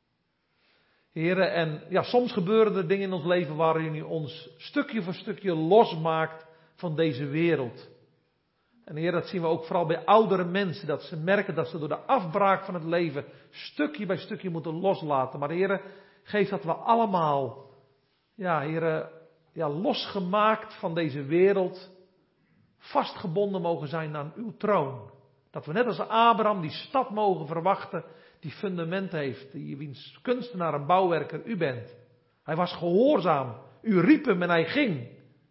Heer, en ja, soms gebeuren er dingen in ons leven waarin u ons stukje voor stukje losmaakt van deze wereld. En Heer, dat zien we ook vooral bij oudere mensen, dat ze merken dat ze door de afbraak van het leven stukje bij stukje moeten loslaten. Maar Heer, geef dat we allemaal, ja Heer, ja, losgemaakt van deze wereld, vastgebonden mogen zijn aan uw troon. Dat we net als Abraham die stad mogen verwachten, die fundament heeft, die wiens kunstenaar en bouwwerker u bent. Hij was gehoorzaam, u riep hem en hij ging.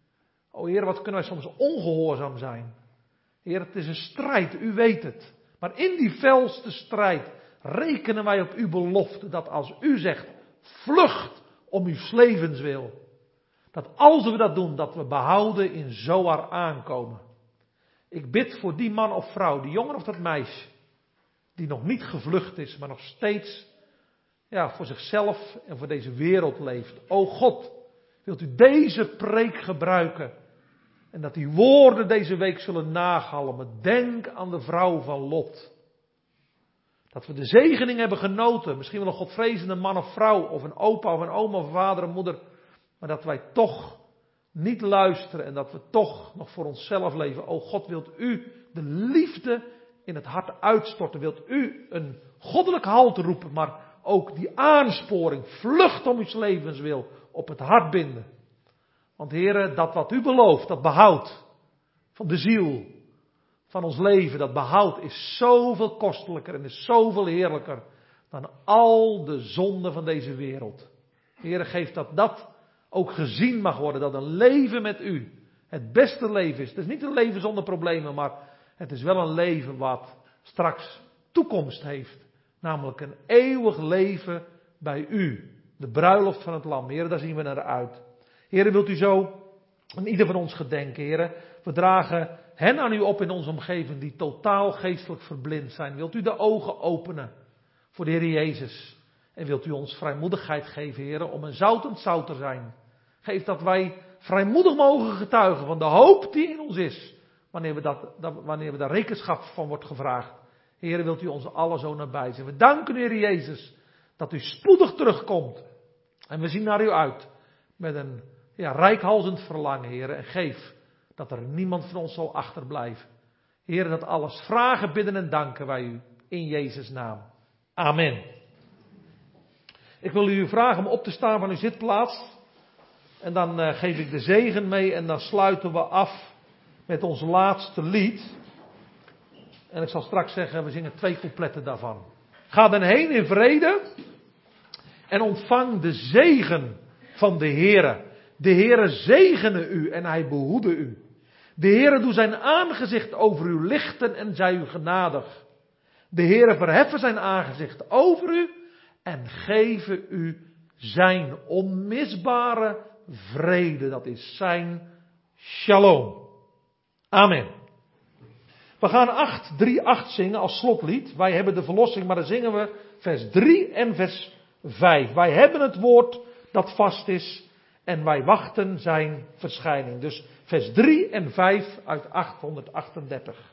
O Heer, wat kunnen wij soms ongehoorzaam zijn. Heer, het is een strijd, u weet het. Maar in die felste strijd rekenen wij op uw belofte dat als u zegt, vlucht om uw levenswil. Dat als we dat doen, dat we behouden in Zoar aankomen. Ik bid voor die man of vrouw, die jongen of dat meisje, die nog niet gevlucht is, maar nog steeds ja, voor zichzelf en voor deze wereld leeft. O God, wilt u deze preek gebruiken en dat die woorden deze week zullen nagalmen. Denk aan de vrouw van Lot. Dat we de zegening hebben genoten, misschien wel een godvrezende man of vrouw, of een opa of een oma of een vader of moeder, maar dat wij toch niet luisteren en dat we toch nog voor onszelf leven. O God, wilt u de liefde in het hart uitstorten? Wilt u een goddelijk halt roepen, maar ook die aansporing, vlucht om uw levenswil, op het hart binden? Want Heere, dat wat u belooft, dat behoud van de ziel, van ons leven, dat behoud is zoveel kostelijker en is zoveel heerlijker dan al de zonden van deze wereld. Heere, geef dat dat ook gezien mag worden, dat een leven met u het beste leven is. Het is niet een leven zonder problemen, maar het is wel een leven wat straks toekomst heeft. Namelijk een eeuwig leven bij u. De bruiloft van het lam. Heer, daar zien we naar uit. Heer, wilt u zo aan ieder van ons gedenken, Heer. We dragen hen aan u op in onze omgeving die totaal geestelijk verblind zijn. Wilt u de ogen openen voor de Heer Jezus. En wilt u ons vrijmoedigheid geven, Heer, om een zoutend zout te zijn. Geef dat wij vrijmoedig mogen getuigen van de hoop die in ons is. Wanneer we, dat, dat, wanneer we daar rekenschap van wordt gevraagd. Heer, wilt u ons alle zo nabij zijn. We danken u, Heer Jezus, dat u spoedig terugkomt. En we zien naar u uit. Met een ja, reikhalzend verlangen, Heer. En geef dat er niemand van ons zal achterblijven. Heer, dat alles vragen, bidden en danken wij u. In Jezus' naam. Amen. Ik wil u vragen om op te staan van uw zitplaats. En dan uh, geef ik de zegen mee en dan sluiten we af met ons laatste lied. En ik zal straks zeggen, we zingen twee coupletten daarvan. Ga dan heen in vrede en ontvang de zegen van de Heere. De Heere zegene u en hij behoede u. De Heere doe zijn aangezicht over u lichten en zij u genadig. De Heere verheffen zijn aangezicht over u en geven u zijn onmisbare vrede. Dat is zijn shalom. Amen. We gaan acht drie acht zingen als slotlied. Wij hebben de verlossing, maar dan zingen we vers drie en vers vijf. Wij hebben het woord dat vast is en wij wachten zijn verschijning. Dus vers drie en vijf uit achthonderdachtendertig.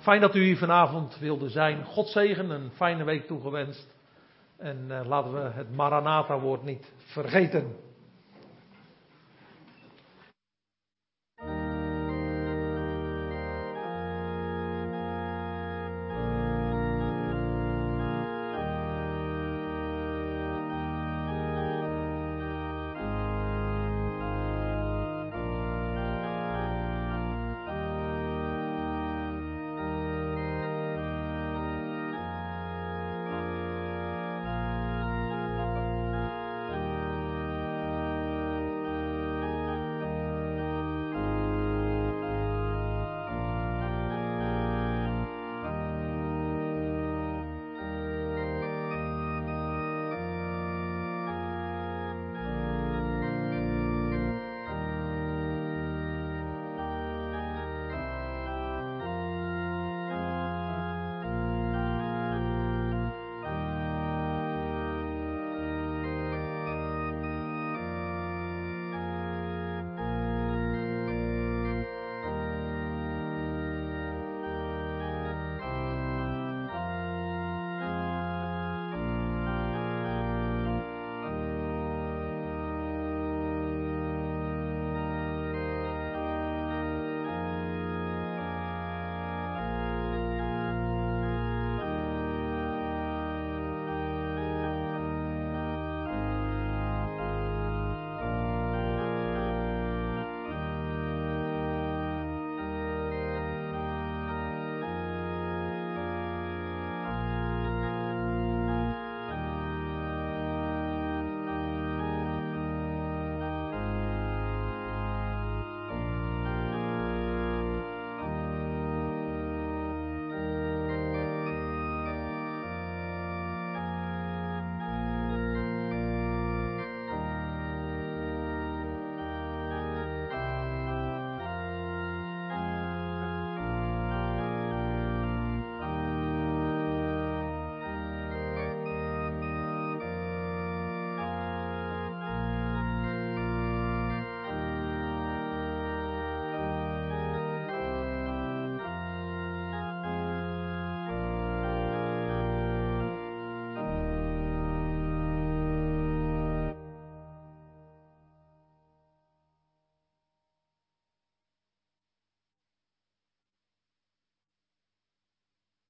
Fijn dat u hier vanavond wilde zijn. God zegen, een fijne week toegewenst. En uh, laten we het Maranatha-woord niet vergeten.